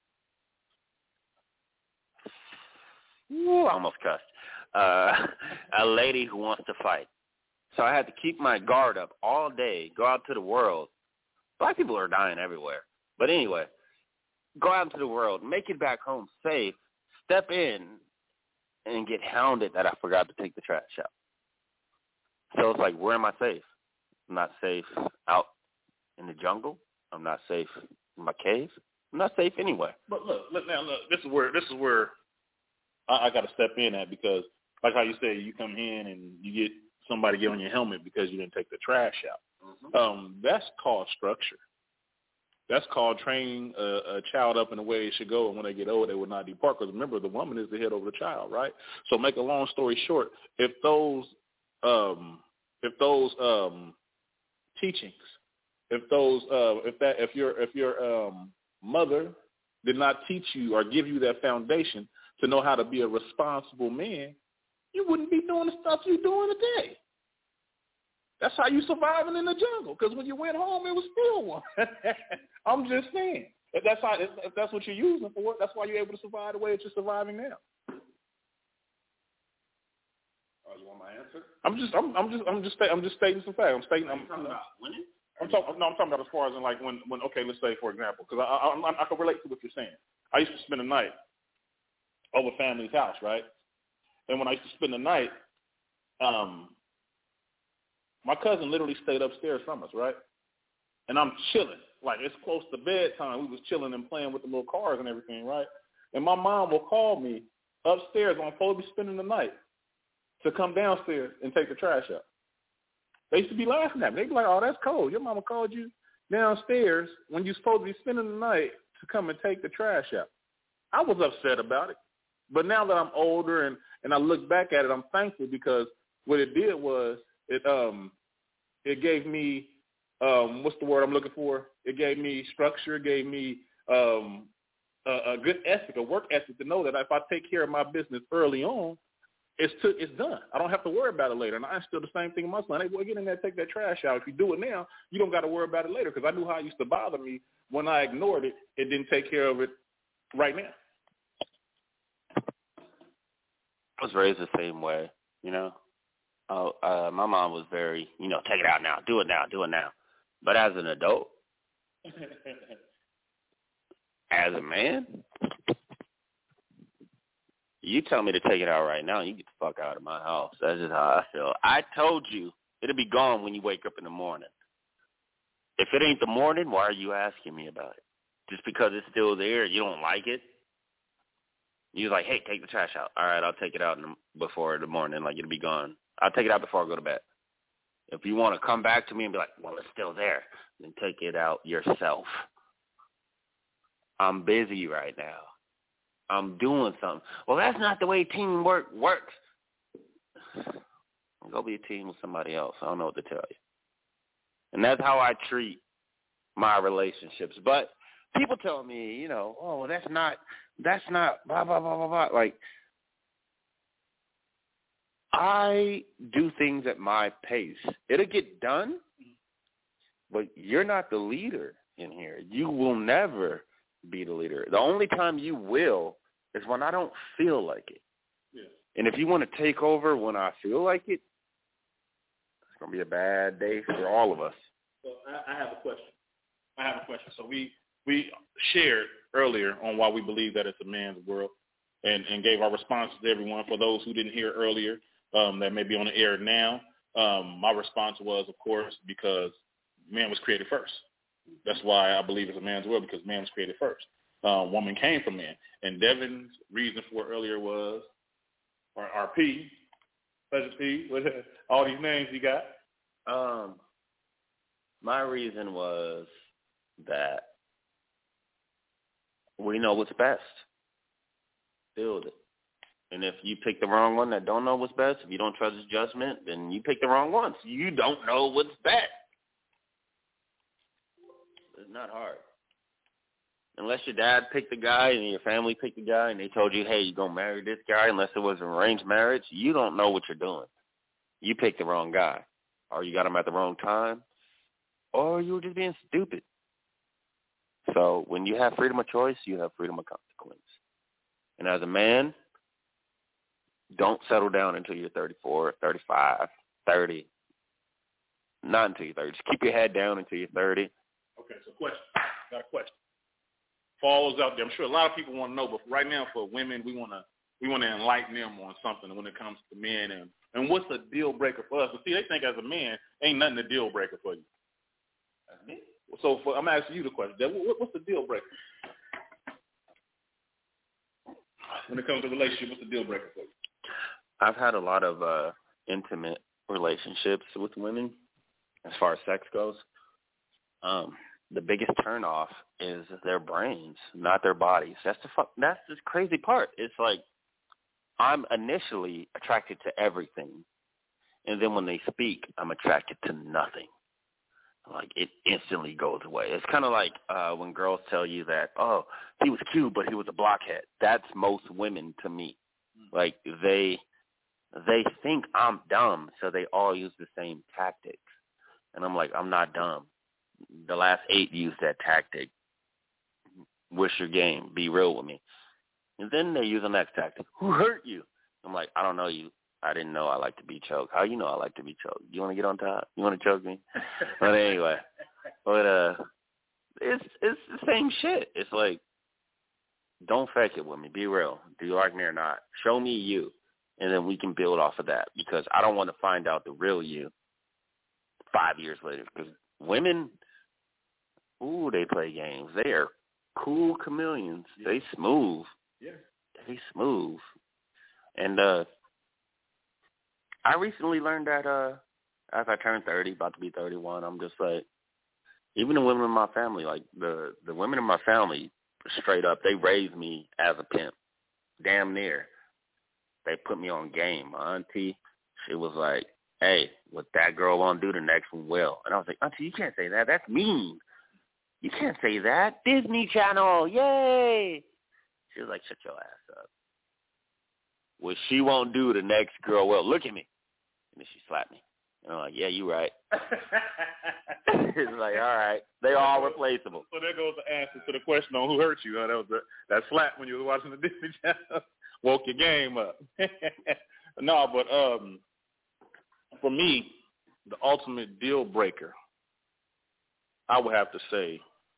Speaker 4: Ooh, I almost cussed. Uh, a lady who wants to fight. So I had to keep my guard up all day, go out to the world. Black people are dying everywhere. But anyway, go out into the world, make it back home safe, step in, and get hounded that I forgot to take the trash out. So it's like, where am I safe? I'm not safe out in the jungle. I'm not safe in my cave. I'm not safe anywhere.
Speaker 3: But look, look now, look. This is where this is where I, I got to step in at, because, like how you say, you come in and you get somebody get on your helmet because you didn't take the trash out. Mm-hmm. Um, that's called structure. That's called training a, a child up in the way it should go, and when they get old, they will not depart. Because remember, the woman is the head over the child, right? So, make a long story short, if those, um, if those um, teachings, if those, uh, if that, if your, if your um, mother did not teach you or give you that foundation to know how to be a responsible man, you wouldn't be doing the stuff you're doing today. That's how you surviving in the jungle, because when you went home, it was still one. I'm just saying. If that's how, if, if that's what you're using for it, that's why you're able to survive the way that you're surviving now.
Speaker 4: Oh, you want my answer?
Speaker 3: I'm just, I'm, I'm just, I'm just, I'm just stating some facts. I'm stating.
Speaker 4: Are you
Speaker 3: I'm
Speaker 4: talking about winning?
Speaker 3: I'm talking. No, I'm talking about as far as in like when, when. Okay, let's say for example, because I, I, I, I can relate to what you're saying. I used to spend the night over family's house, right? And when I used to spend the night, um. my cousin literally stayed upstairs from us, right? And I'm chilling. Like, it's close to bedtime. We was chilling and playing with the little cars and everything, right? And my mom will call me upstairs when I'm supposed to be spending the night to come downstairs and take the trash out. They used to be laughing at me. They'd be like, oh, that's cold. Your mama called you downstairs when you're supposed to be spending the night to come and take the trash out. I was upset about it. But now that I'm older and, and I look back at it, I'm thankful, because what it did was, It um it gave me um what's the word I'm looking for? It gave me structure, it gave me um a, a good ethic, a work ethic to know that if I take care of my business early on, it's to, it's done. I don't have to worry about it later. And I instill the same thing in my son. Hey, boy, get in there, take that trash out. If you do it now, you don't got to worry about it later, because I knew how it used to bother me when I ignored it. It didn't take care of it right now.
Speaker 4: I was raised the same way, you know. Oh, uh, my mom was very, you know, take it out now, do it now, do it now. But as an adult, as a man, you tell me to take it out right now, you get the fuck out of my house. That's just how I feel. I told you it'll be gone when you wake up in the morning. If it ain't the morning, why are you asking me about it? Just because it's still there, you don't like it? You're like, hey, take the trash out. All right, I'll take it out in the, before the morning, like it'll be gone. I'll take it out before I go to bed. If you want to come back to me and be like, well, it's still there, then take it out yourself. I'm busy right now. I'm doing something. Well, that's not the way teamwork works. Go be a team with somebody else. I don't know what to tell you. And that's how I treat my relationships. But people tell me, you know, oh, that's not, that's not, blah, blah, blah, blah, blah. Like, I do things at my pace. It'll get done, but you're not the leader in here. You will never be the leader. The only time you will is when I don't feel like it. Yeah. And if you want to take over when I feel like it, it's going to be a bad day for all of us.
Speaker 3: So I, I have a question. I have a question. So we, we shared earlier on why we believe that it's a man's world, and, and gave our responses to everyone. For those who didn't hear earlier, Um, that may be on the air now. Um, my response was, of course, because man was created first. That's why I believe it's a man's world, because man was created first. Uh, woman came from man. And Devin's reason for it earlier was, or R P, Pleasure P, all these names you got.
Speaker 4: Um, my reason was that we know what's best. Deal with it. And if you pick the wrong one that don't know what's best, if you don't trust his judgment, then you pick the wrong one. So you don't know what's best. It's not hard. Unless your dad picked the guy and your family picked the guy and they told you, hey, you're going to marry this guy unless it was an arranged marriage, you don't know what you're doing. You picked the wrong guy. Or you got him at the wrong time. Or you were just being stupid. So when you have freedom of choice, you have freedom of consequence. And as a man, don't settle down until you're thirty-four, thirty-five, thirty. Not until you're thirty. Just keep your head down until you're thirty.
Speaker 3: Okay, so question. Got a question. Falls out there. I'm sure a lot of people want to know, but right now for women, we want to we want to enlighten them on something when it comes to men and and what's a deal breaker for us. But see, they think as a man, ain't nothing a deal breaker for you. So for, I'm asking you the question. What, what's the deal breaker? When it comes to relationship, what's the deal breaker for you?
Speaker 4: I've had a lot of uh, intimate relationships with women as far as sex goes. Um, the biggest turnoff is their brains, not their bodies. That's the fu- that's the crazy part. It's like I'm initially attracted to everything, and then when they speak, I'm attracted to nothing. Like, it instantly goes away. It's kind of like uh, when girls tell you that, oh, he was cute, but he was a blockhead. That's most women to me. Like, they they think I'm dumb, so they all use the same tactics. And I'm like, I'm not dumb. The last eight used that tactic. What's your game? Be real with me. And then they use the next tactic. Who hurt you? I'm like, I don't know you. I didn't know I like to be choked. How you know I like to be choked? You want to get on top? You want to choke me? But anyway, but uh, it's it's the same shit. It's like, don't fake it with me. Be real. Do you like me or not? Show me you, and then we can build off of that. Because I don't want to find out the real you five years later. Because women, ooh, they play games. They are cool chameleons. Yeah. They smooth. Yeah. They smooth. And uh. I recently learned that uh, as I turned thirty, about to be thirty-one, I'm just like, even the women in my family, like the, the women in my family, straight up, they raised me as a pimp, damn near. They put me on game. My auntie, she was like, hey, what that girl want to do, the next one will. And I was like, auntie, you can't say that. That's mean. You can't say that. Disney Channel, yay. She was like, shut your ass up. What she won't do, the next girl will. Look at me. And then she slapped me. And I'm like, yeah, you right. It's like, all right. They all replaceable.
Speaker 3: So there goes the answer to the question on who hurt you. Huh? That was the, that slap when you were watching the Disney Channel. Woke your game up. No, but um, for me, the ultimate deal breaker, I would have to say,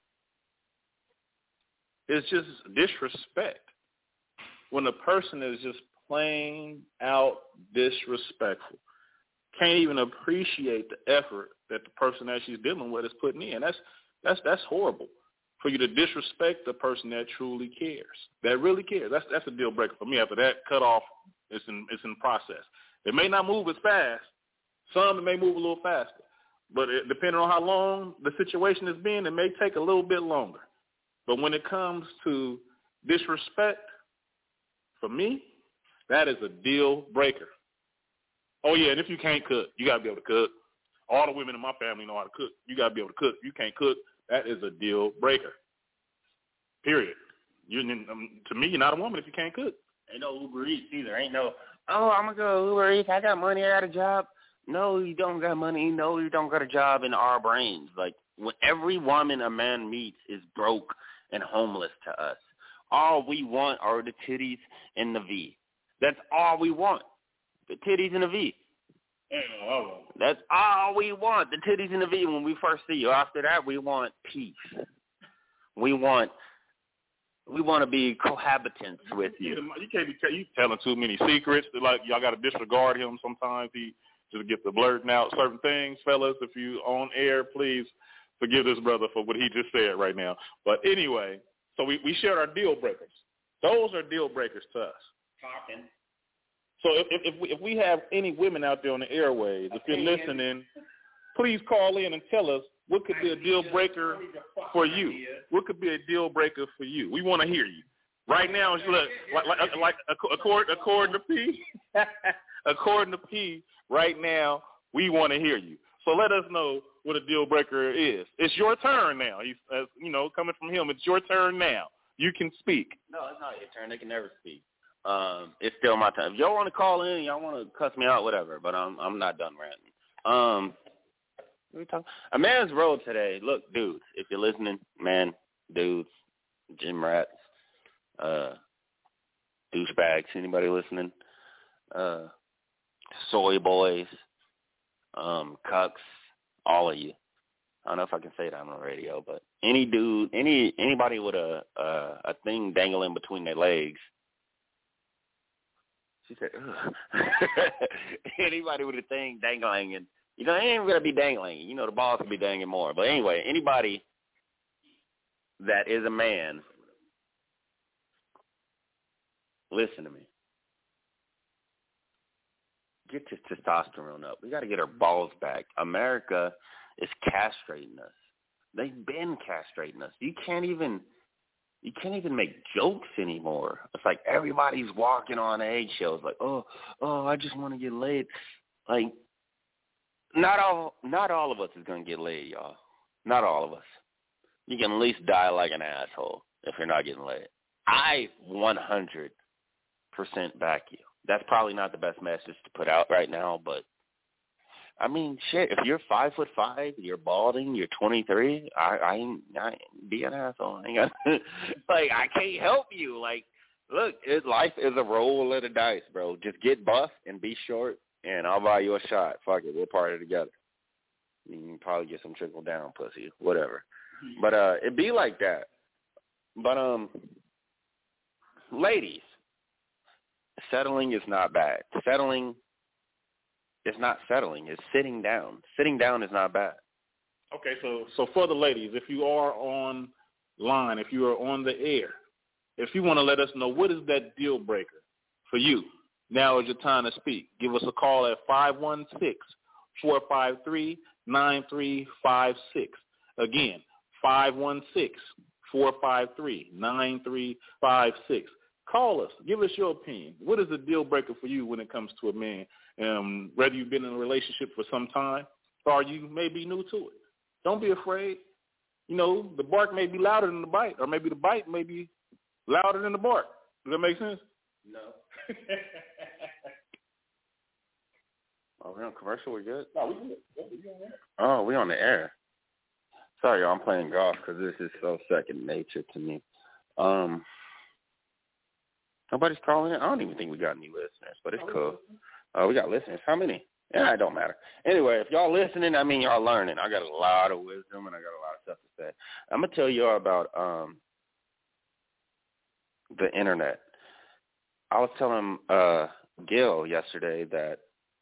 Speaker 3: is just disrespect. When a person is just plain out disrespectful, can't even appreciate the effort that the person that she's dealing with is putting in. That's that's that's horrible. For you to disrespect the person that truly cares, that really cares. That's that's a deal breaker for me. After that cutoff, it's in it's in process. It may not move as fast. Some it may move a little faster, but it, depending on how long the situation has been, it may take a little bit longer. But when it comes to disrespect, for me, that is a deal breaker. Oh, yeah, and if you can't cook, you got to be able to cook. All the women in my family know how to cook. You got to be able to cook. If you can't cook, that is a deal breaker, period. You, um, to me, you're not a woman if you can't cook.
Speaker 4: Ain't no Uber Eats either. Ain't no, oh, I'm going to go Uber Eats. I got money. I got a job. No, you don't got money. No, you don't got a job in our brains. Like, when every woman a man meets is broke and homeless to us. All we want are the titties and the V. That's all we want, the titties and the V. That's all we want, the titties and the V when we first see you. After that, we want peace. We want we want to be cohabitants with you.
Speaker 3: You can't be you telling too many secrets. Like, y'all got to disregard him sometimes. He just get the blurting out certain things. Fellas, if you on air, please forgive this brother for what he just said right now. But anyway, so we, we shared our deal breakers. Those are deal breakers to us.
Speaker 4: Talking.
Speaker 3: So if if we, if we have any women out there on the airwaves, if you're listening, please call in and tell us what could be a deal breaker for you? What could be a deal breaker for you? We want to hear you. Right now, look, like, like, like according, according to P, according to P, right now, we want to hear you. So let us know what a deal breaker is. It's your turn now. He's, as, you know, coming from him, it's your turn now. You can speak.
Speaker 4: No, it's not your turn. They can never speak. Um, it's still my time. If y'all want to call in, y'all want to cuss me out, whatever, but I'm I'm not done ranting. Um, what are we talking? A man's road today. Look, dudes, if you're listening, man, dudes, gym rats, uh, douchebags, anybody listening, uh, soy boys, um, cucks, all of you. I don't know if I can say that on the radio, but any dude, any anybody with a a, a thing dangling between their legs. She said, ugh. Anybody with a thing dangling, and you know, it ain't gonna be dangling. You know, the balls could be dangling more. But anyway, anybody that is a man, listen to me. Get your testosterone up. We got to get our balls back. America is castrating us. They've been castrating us. You can't even, you can't even make jokes anymore. It's like everybody's walking on eggshells. Like, oh, oh, I just want to get laid. Like, not all, not all of us is gonna get laid, y'all. Not all of us. You can at least die like an asshole if you're not getting laid. I one hundred percent back you. That's probably not the best message to put out right now, but I mean, shit. If you're five foot five, you're balding, you're twenty-three. I, I ain't, I ain't be an asshole. I ain't got, like, I can't help you. Like, look, it, life is a roll of the dice, bro. Just get buff and be short, and I'll buy you a shot. Fuck it, we'll party together. You can probably get some trickle down pussy, whatever. But uh, it be like that. But um, ladies, settling is not bad. Settling is not settling. It's sitting down. Sitting down is not bad.
Speaker 3: Okay, so so for the ladies, if you are online, if you are on the air, if you want to let us know what is that deal breaker for you, now is your time to speak. Give us a call at five one six, four five three, nine three five six. Again, five one six, four five three, nine three five six. Call us. Give us your opinion. What is the deal breaker for you when it comes to a man? Um, whether you've been in a relationship for some time or you may be new to it. Don't be afraid. You know, the bark may be louder than the bite, or maybe the bite may be louder than the bark. Does that make sense?
Speaker 4: No. Oh, we're on commercial? We're good?
Speaker 3: No, we good. We on the air.
Speaker 4: Oh, we're on the air. Sorry, y'all. I'm playing golf because this is so second nature to me. Um, nobody's calling in. I don't even think we got any listeners, but it's cool. Uh, we got listeners. How many? Yeah, it don't matter. Anyway, if y'all listening, I mean y'all learning. I got a lot of wisdom and I got a lot of stuff to say. I'm gonna tell y'all about um the internet. I was telling uh Gil yesterday that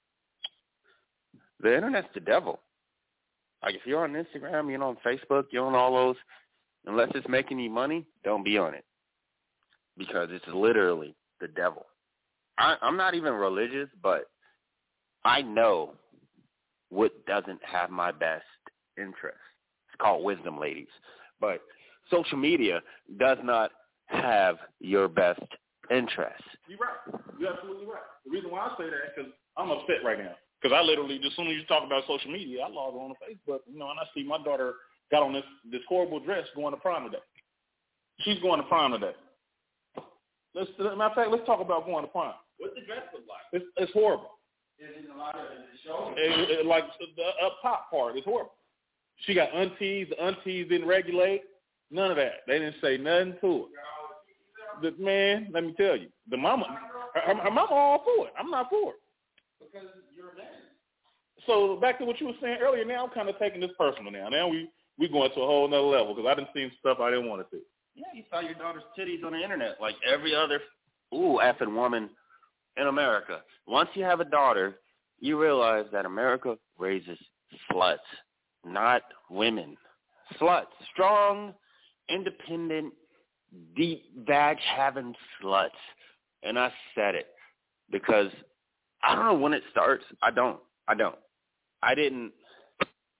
Speaker 4: the internet's the devil. Like, if you're on Instagram, you're on Facebook, you're on all those, unless it's making you money, don't be on it. Because it's literally the devil. I, I'm not even religious, but I know what doesn't have my best interest. It's called wisdom, ladies. But social media does not have your best interest.
Speaker 3: You're right. You're absolutely right. The reason why I say that is because I'm upset right now. Because I literally, as soon as you talk about social media, I log on to Facebook, you know, and I see my daughter got on this, this horrible dress going to prom today. She's going to prom today. Let's, matter of fact, let's talk about going to prom.
Speaker 4: What's the dress look like?
Speaker 3: It's, it's horrible.
Speaker 4: Is it a lot of the show?
Speaker 3: It, it, like the up top part is horrible. She got aunties. The aunties didn't regulate. None of that. They didn't say nothing to it. The, man, let me tell you, the mama, her, her mama all for it. I'm not for it.
Speaker 4: Because you're a man.
Speaker 3: So back to what you were saying earlier. Now I'm kind of taking this personal. Now, now we we going to a whole nother level because I didn't see stuff I didn't want to see.
Speaker 4: Yeah, you saw your daughter's titties on the internet like every other ooh effing woman in America. Once you have a daughter, you realize that America raises sluts, not women. Sluts, strong, independent, deep bag having sluts. And I said it because I don't know when it starts. I don't. I don't. I didn't.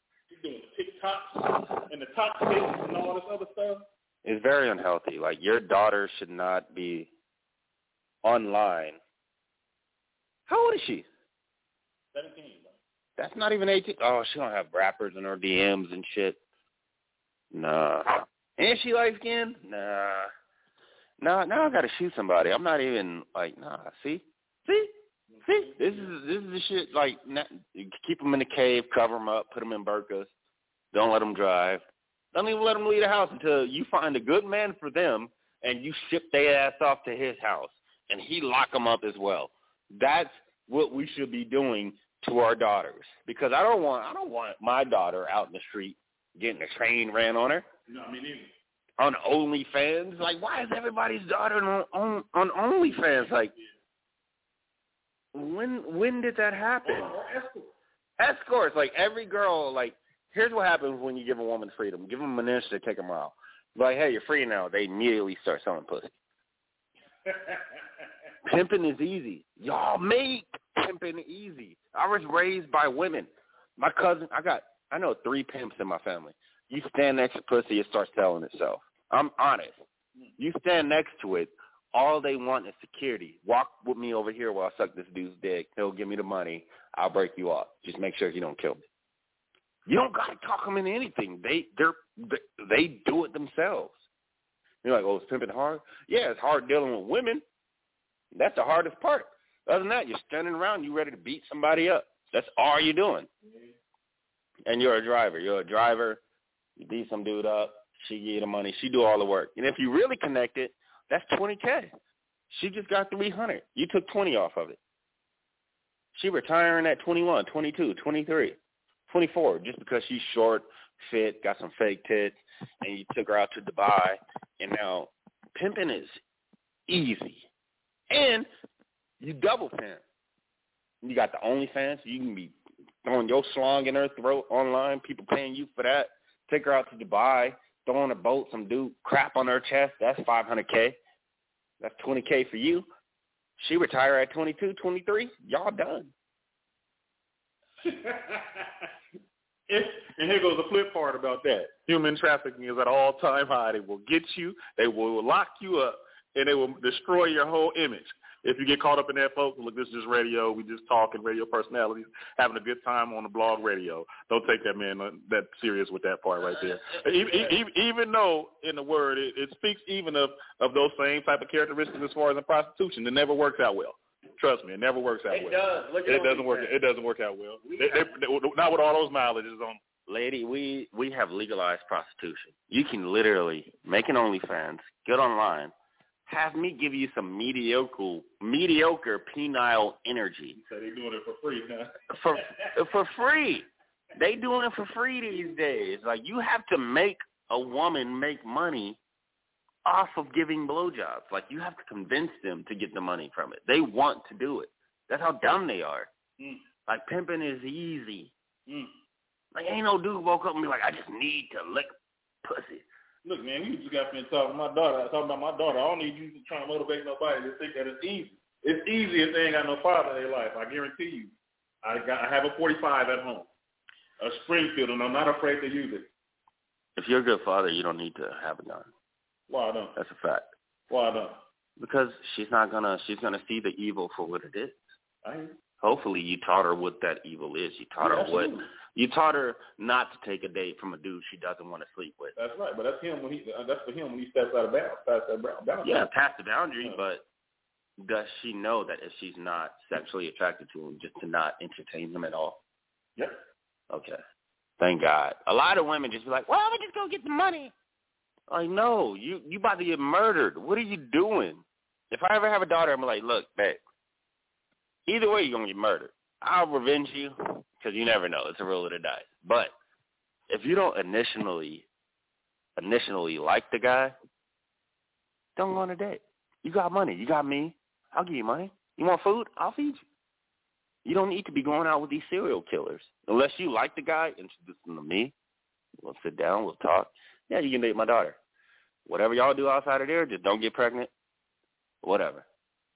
Speaker 3: doing TikToks and the top six and all this other stuff.
Speaker 4: It's very unhealthy. Like, your daughter should not be online. How old is she?
Speaker 3: seventeen, bro.
Speaker 4: That's not even eighteen. Oh, she don't have rappers in her D Ms and shit. Nah. And she light skinned? Nah. Nah, now I gotta shoot somebody. I'm not even like, nah, see? See? See? This is this is the shit, like, not, keep them in the cave, cover them up, put them in burkas. Don't let them drive. Don't even let them leave the house until you find a good man for them and you ship their ass off to his house and he lock them up as well. That's what we should be doing to our daughters, because I don't want I don't want my daughter out in the street getting a train ran on her.
Speaker 3: No, I mean either.
Speaker 4: On OnlyFans, like, why is everybody's daughter on on, on OnlyFans? Like, when when did that happen?
Speaker 3: Or, or escorts.
Speaker 4: Escorts, like, every girl, like, here's what happens when you give a woman freedom. Give them an inch, they take a mile. Like, hey, you're free now. They immediately start selling pussy. Pimping is easy. Y'all make pimping easy. I was raised by women. My cousin, I got, I know three pimps in my family. You stand next to pussy, it starts selling itself. I'm honest. You stand next to it, all they want is security. Walk with me over here while I suck this dude's dick. He'll give me the money. I'll break you off. Just make sure you don't kill me. You don't got to talk them into anything. They they're, they they do it themselves. You're like, oh, is pimping hard? Yeah, it's hard dealing with women. That's the hardest part. Other than that, you're standing around, you ready to beat somebody up. That's all you're doing. And you're a driver. You're a driver. You beat some dude up. She give you the money. She do all the work. And if you really connect it, that's twenty K. She just got three hundred. You took twenty off of it. She retiring at twenty-one, twenty-two, twenty-three, twenty-four, just because she's short, fit, got some fake tits, and you took her out to Dubai. And now pimping is easy. And you double pimp. You got the OnlyFans. You can be throwing your schlong in her throat online. People paying you for that. Take her out to Dubai, throw on a boat, some dude crap on her chest. That's five hundred K. That's twenty K for you. She retire at twenty-two, twenty-three. Y'all done.
Speaker 3: It, and here goes the flip part about that. Human trafficking is at an all-time high. They will get you. They will lock you up. And they will destroy your whole image. If you get caught up in that, folks, look, this is just radio. We just talking, radio personalities, having a good time on the blog radio. Don't take that, man, that serious with that part right there. Even, even, even though, in the word, it, it speaks even of, of those same type of characteristics as far as in prostitution. It never works out well. Trust me, it never works out
Speaker 4: it
Speaker 3: well.
Speaker 4: Does. Look at
Speaker 3: it doesn't work. It doesn't work out well. They, they, they, not with all those mileages on.
Speaker 4: Lady, we, we have legalized prostitution. You can literally make an OnlyFans, get online, have me give you some mediocre, mediocre penile energy.
Speaker 3: So they're doing it for free, huh?
Speaker 4: For for free. They doing it for free these days. Like, you have to make a woman make money off of giving blowjobs. Like, you have to convince them to get the money from it. They want to do it. That's how dumb they are.
Speaker 3: Mm.
Speaker 4: Like, pimping is easy.
Speaker 3: Mm.
Speaker 4: Like, ain't no dude woke up and be like, I just need to lick pussy.
Speaker 3: Look, man, you just got me talking about my daughter. Talking about my daughter. I don't need you to try to motivate nobody to think that it's easy. It's easy if they ain't got no father in their life. I guarantee you. I got. I have a forty-five at home, a Springfield, and I'm not afraid to use it.
Speaker 4: If you're a good father, you don't need to have a gun.
Speaker 3: Why not?
Speaker 4: That's a fact.
Speaker 3: Why not?
Speaker 4: Because she's not gonna. She's gonna see the evil for what it is.
Speaker 3: I hear you.
Speaker 4: Hopefully, you taught her what that evil is. You taught
Speaker 3: Yeah,
Speaker 4: her
Speaker 3: absolutely.
Speaker 4: what. You taught her not to take a date from a dude she doesn't want to sleep with.
Speaker 3: That's right, but that's him when he. That's for him when he steps out of bounds. Past that boundary.
Speaker 4: Yeah, past the boundary,
Speaker 3: Yeah.
Speaker 4: but does she know that if she's not sexually attracted to him, just to not entertain him at all?
Speaker 3: Yep.
Speaker 4: Okay. Thank God. A lot of women just be like, well, I'm just going to get the money. Like, no, you you about to get murdered. What are you doing? If I ever have a daughter, I'm like, look, babe, either way you're going to get murdered. I'll revenge you because you never know. It's a roll of the dice. But if you don't initially, initially like the guy, don't go on a date. You got money. You got me. I'll give you money. You want food? I'll feed you. You don't need to be going out with these serial killers. Unless you like the guy, introduce him to me. We'll sit down. We'll talk. Yeah, you can date my daughter. Whatever y'all do outside of there, just don't get pregnant. Whatever.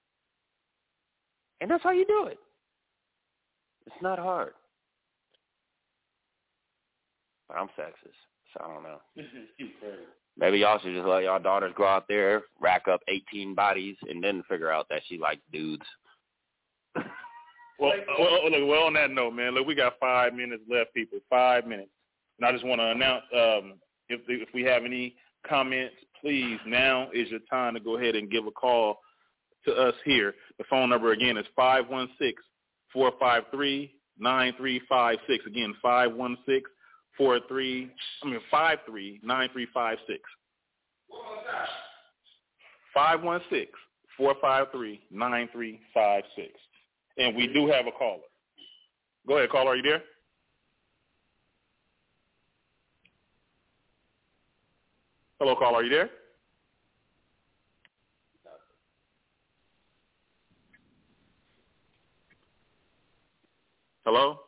Speaker 4: And that's how you do it. It's not hard. But I'm sexist, so I don't know. Maybe y'all should just let y'all daughters go out there, rack up eighteen bodies, and then figure out that she likes dudes.
Speaker 3: Well, well, look, well, on that note, man, look, we got five minutes left, people. Five minutes. And I just want to announce um, if if we have any comments, please, now is your time to go ahead and give a call to us here. The phone number, again, is five one six, four five three, nine three five six. Again, five one six, four three, I mean, five three, nine three five six. five one six, four five three, nine three five six. And we do have a caller. Go ahead, caller. Are you there? Hello, caller. Are you there? Hello?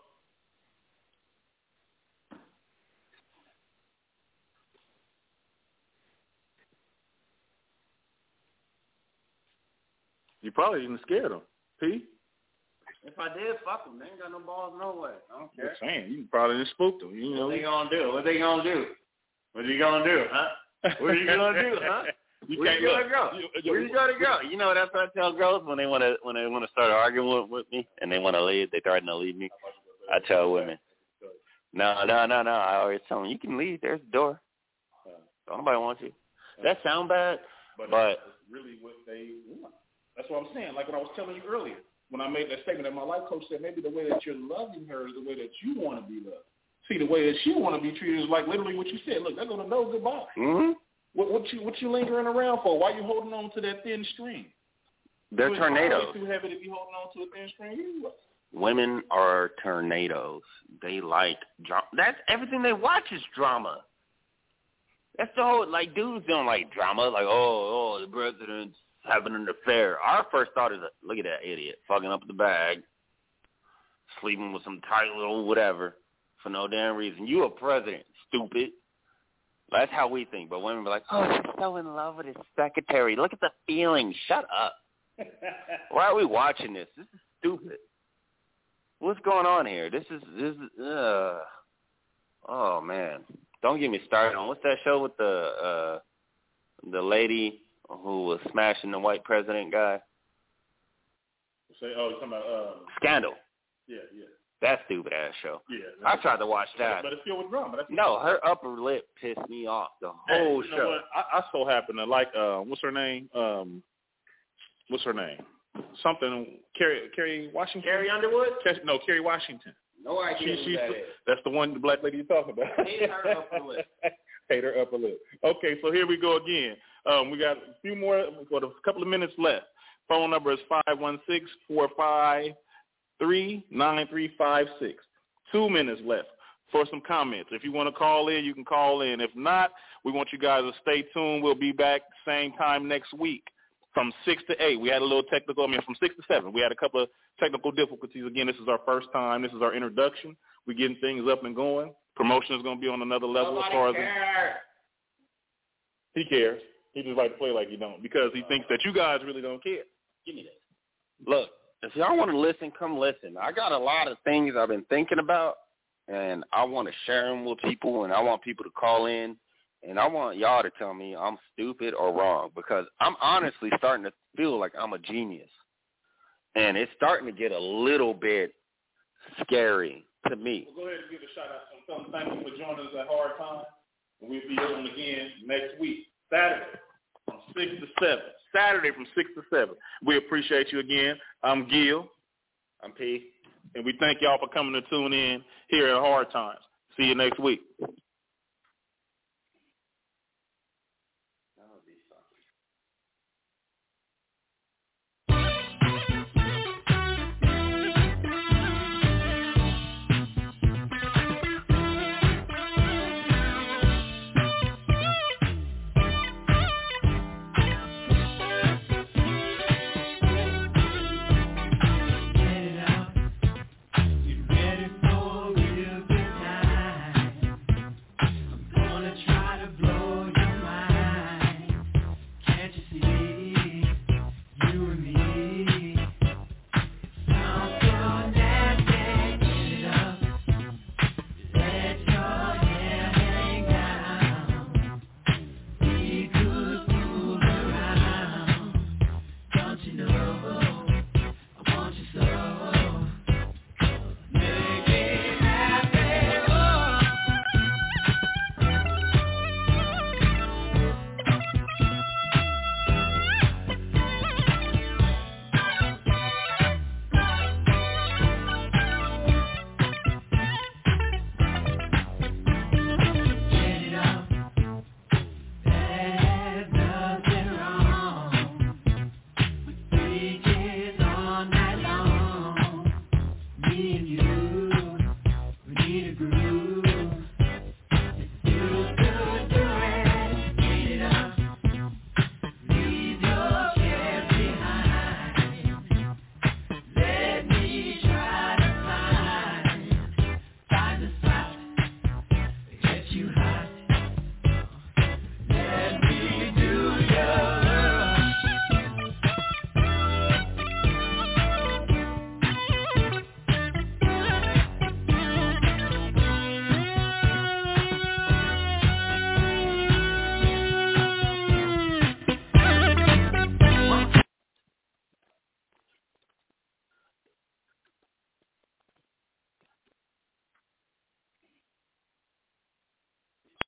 Speaker 3: You probably even scared him. P?
Speaker 4: If I did, fuck them. They ain't got no balls no way. I don't care.
Speaker 3: I'm saying, you probably just spooked them. You know.
Speaker 4: What they gonna do? What they gonna do? What are you gonna do, huh? What are you gonna do, huh?
Speaker 3: You
Speaker 4: Where
Speaker 3: can't
Speaker 4: you gonna
Speaker 3: look.
Speaker 4: go?
Speaker 3: You,
Speaker 4: Where you gonna go? You know that's what I tell girls when they wanna when they wanna start arguing with, with me and they wanna leave. They threaten to leave me. I tell women, no, no, no, no. I always tell them, you can leave. There's the door. Don't nobody want you. That sound bad, but, but
Speaker 3: it's really what they want. That's what I'm saying. Like what I was telling you earlier, when I made that statement that my life coach said, maybe the way that you're loving her is the way that you want to be loved. See, the way that she want to be treated is like literally what you said. Look, they're going to know goodbye.
Speaker 4: Mm-hmm.
Speaker 3: What, what you what you lingering around for? Why you holding on to that thin string?
Speaker 4: They're tornadoes.
Speaker 3: Too heavy to be holding on to a thin string. Anyway.
Speaker 4: Women are tornadoes. They like drama. That's everything they watch is drama. That's the whole, like, dudes don't like drama. Like, oh, oh, the president's having an affair. Our first thought is, look at that idiot, fucking up the bag, sleeping with some tight little whatever for no damn reason. You a president, stupid. That's how we think. But women be like, oh, he's so in love with his secretary. Look at the feelings. Shut up. Why are we watching this? This is stupid. What's going on here? This is, this is, uh, oh, man. Don't get me started on, what's that show with the uh, the lady who was smashing the white president guy?
Speaker 3: Say, oh, you're talking about uh,
Speaker 4: Scandal.
Speaker 3: Yeah, yeah.
Speaker 4: That stupid ass show.
Speaker 3: Yeah.
Speaker 4: I tried to watch that.
Speaker 3: But it's filled with drama. That's
Speaker 4: no, her upper lip pissed me off the whole
Speaker 3: hey, you know
Speaker 4: show.
Speaker 3: What? I, I so happen to like uh, what's her name? Um, what's her name? Something Kerry Kerry Washington.
Speaker 4: Carrie Underwood?
Speaker 3: No, Kerry Washington.
Speaker 4: No idea
Speaker 3: she,
Speaker 4: who that is.
Speaker 3: That's the one, the black lady you're talking about.
Speaker 4: Hate her upper lip.
Speaker 3: Hate her upper lip. Okay, so here we go again. Um, we got a few more, we've got a couple of minutes left. Phone number is five one six, four five three, nine three five six. Two minutes left for some comments. If you want to call in, you can call in. If not, we want you guys to stay tuned. We'll be back same time next week. From six to eight, we had a little technical, I mean, from six to seven, we had a couple of technical difficulties. Again, this is our first time. This is our introduction. We're getting things up and going. Promotion is going to be on another level.
Speaker 4: Nobody
Speaker 3: as far
Speaker 4: cares.
Speaker 3: as he cares. He just like to play like he don't because he thinks that you guys really don't care.
Speaker 4: Give me this. Look, if y'all want to listen, come listen. I got a lot of things I've been thinking about, and I want to share them with people, and I want people to call in. And I want y'all to tell me I'm stupid or wrong because I'm honestly starting to feel like I'm a genius. And it's starting to get a little bit scary to me.
Speaker 3: Well, go ahead and give a shout out to them. Thank you for joining us at Hard Time. We'll be on again next week, Saturday from six to seven. Saturday from six to seven. We appreciate you again. I'm Gil.
Speaker 4: I'm P.
Speaker 3: And we thank y'all for coming to tune in here at Hard Times. See you next week.